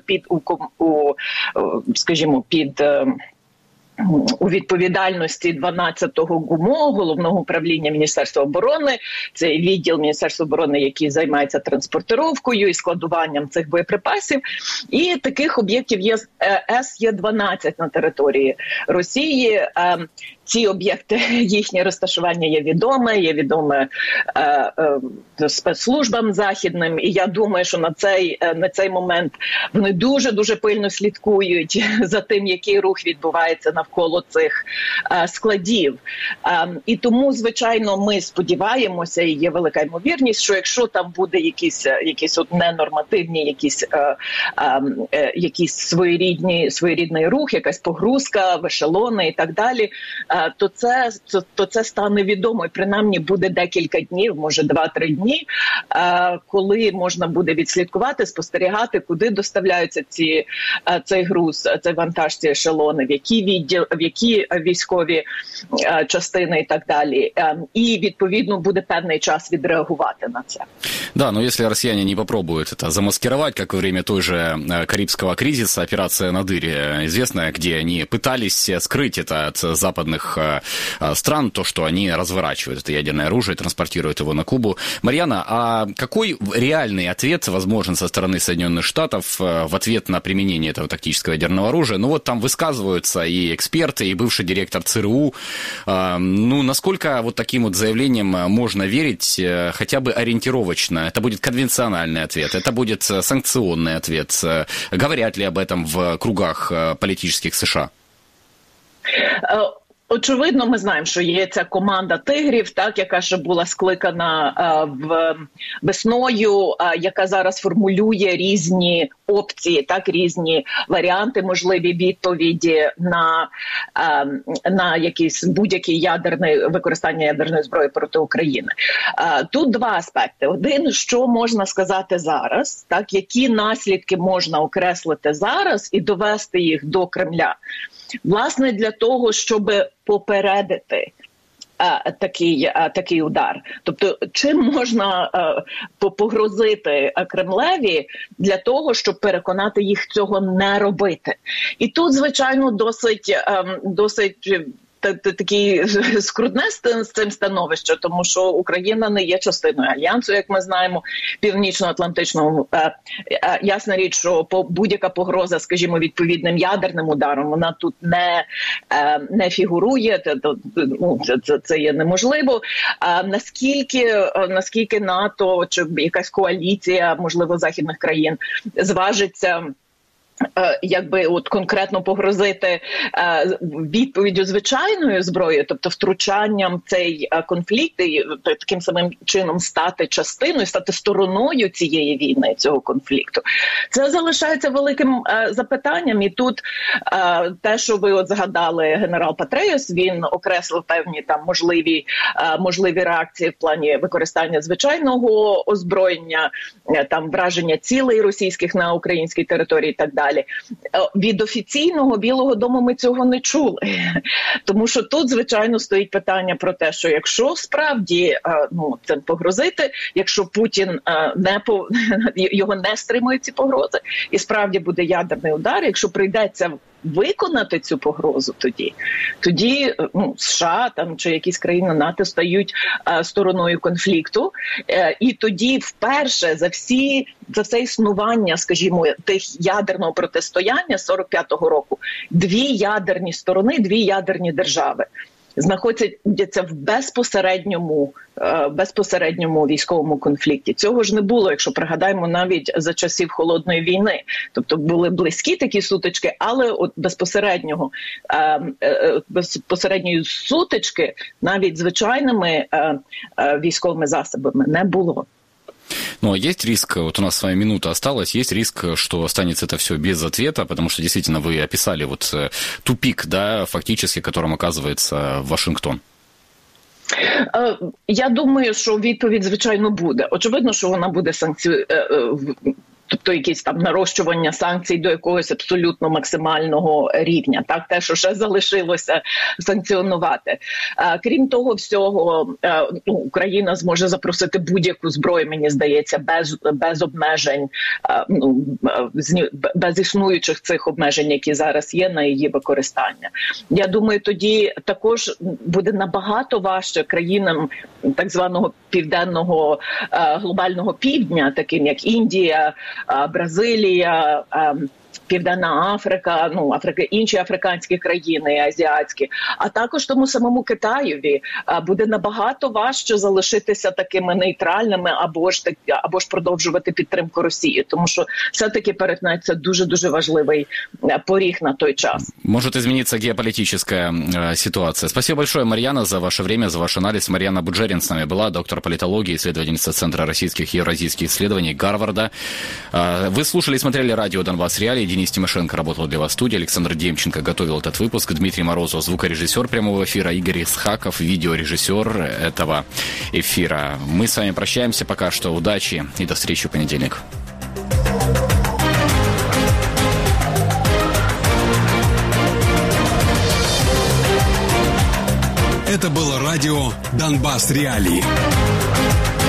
у відповідальності 12-го ГУМО, Головного управління Міністерства оборони. Це відділ Міністерства оборони, який займається транспортировкою і складуванням цих боєприпасів. І таких об'єктів є 12 на території Росії. Ці об'єкти, їхнє розташування є відоме спецслужбам західним. І я думаю, що на цей момент вони дуже-дуже пильно слідкують за тим, який рух відбувається навколо цих складів. І тому, звичайно, ми сподіваємося, і є велика ймовірність, що якщо там буде якісь ненормативні, якісь своєрідний рух, якась погрузка в ешелони і так далі, то це стане відомо. І принаймні буде декілька днів, може 2-3 дні, коли можна буде відслідкувати, спостерігати, куди доставляються цей груз, цей вантаж, ці ешелони, в які військові частини і так далі. І, відповідно, буде певний час відреагувати на це. Да, но если россияне не попробуют это замаскировать, как во время той же Карибского кризиса, операция на дыре, известная, где они пытались скрыть это от западных стран, то, что они разворачивают это ядерное оружие, транспортируют его на Кубу. Марьяна, а какой реальный ответ возможен со стороны Соединенных Штатов в ответ на применение этого тактического ядерного оружия? Там высказываются и эксперты, и бывший директор ЦРУ. Насколько вот таким вот заявлениям можно верить хотя бы ориентировочно? Это будет конвенциональный ответ, это будет санкционный ответ. Говорят ли об этом в кругах политических США? Очевидно, ми знаємо, що є ця команда тигрів, яка ще була скликана весною, яка зараз формулює різні опції, різні варіанти, можливі відповіді на якісь будь-які використання ядерної зброї проти України. Тут два аспекти. Один, що можна сказати зараз, які наслідки можна окреслити зараз і довести їх до Кремля. Власне, для того, щоб попередити такий удар. Тобто, чим можна погрозити Кремлеві для того, щоб переконати їх цього не робити. І тут, звичайно, досить такий скрутне з цим становище, тому що Україна не є частиною Альянсу, як ми знаємо, Північно-Атлантичного. Ясна річ, що будь-яка погроза, скажімо, відповідним ядерним ударом, вона тут не фігурує, це є неможливо. Наскільки НАТО чи якась коаліція, можливо, західних країн зважиться конкретно погрозити відповіддю звичайною зброєю, тобто втручанням в цей конфлікт і таким самим чином стати частиною, стати стороною цієї війни, цього конфлікту. Це залишається великим запитанням. І тут те, що ви згадали, генерал Петреус, він окреслив певні можливі реакції в плані використання звичайного озброєння, враження цілей російських на українській території і так далі. Від офіційного Білого дому ми цього не чули. Тому що тут, звичайно, стоїть питання про те, що якщо справді цим погрозити, якщо Путін його не стримує ці погрози, і справді буде ядерний удар, якщо прийдеться виконати цю погрозу, тоді США чи якісь країни НАТО стають стороною конфлікту, і тоді вперше за все існування, скажімо, тих ядерного протистояння 45-го року, дві ядерні сторони, дві ядерні держави знаходяться в безпосередньому військовому конфлікті. Цього ж не було, якщо пригадаємо, навіть за часів Холодної війни. Тобто були близькі такі сутички, але от безпосередньої сутички навіть звичайними військовыми засобами не было. Но есть риск, вот у нас с вами минута осталась, есть риск, что останется это все без ответа, потому что действительно вы описали вот тупик, да, фактически, которым оказывается Вашингтон. Я думаю, що відповідь, звичайно, буде. Очевидно, що вона буде тобто якісь там нарощування санкцій до якогось абсолютно максимального рівня. Так, те, що ще залишилося санкціонувати. Крім того всього, Україна зможе запросити будь-яку зброю, мені здається, без обмежень, без існуючих цих обмежень, які зараз є на її використання. Я думаю, тоді також буде набагато важче країнам так званого південного глобального півдня, таким як Індія, Бразилія, Південна Африка, інші африканські країни, азіатські, а також тому самому Китаєві буде набагато важче залишитися такими нейтральними або ж продовжувати підтримку Росії, тому що все-таки перетнеться дуже-дуже важливий поріг на той час. Может измениться геополитическая ситуация. Спасибо большое, Марьяна, за ваше время, за ваш анализ. Марьяна Буджерин с нами была, доктор политологии, исследовательница Центра российских и евразийских исследований Гарварда. Вы слушали и смотрели радио «Донбасс Реалии». Денис Тимошенко работал для вас в студии, Александр Демченко готовил этот выпуск, Дмитрий Морозов, звукорежиссер прямого эфира, Игорь Исхаков, видеорежиссер этого эфира. Мы с вами прощаемся пока что. Удачи и до встречи в понедельник. Это было радио «Донбасс Реалии».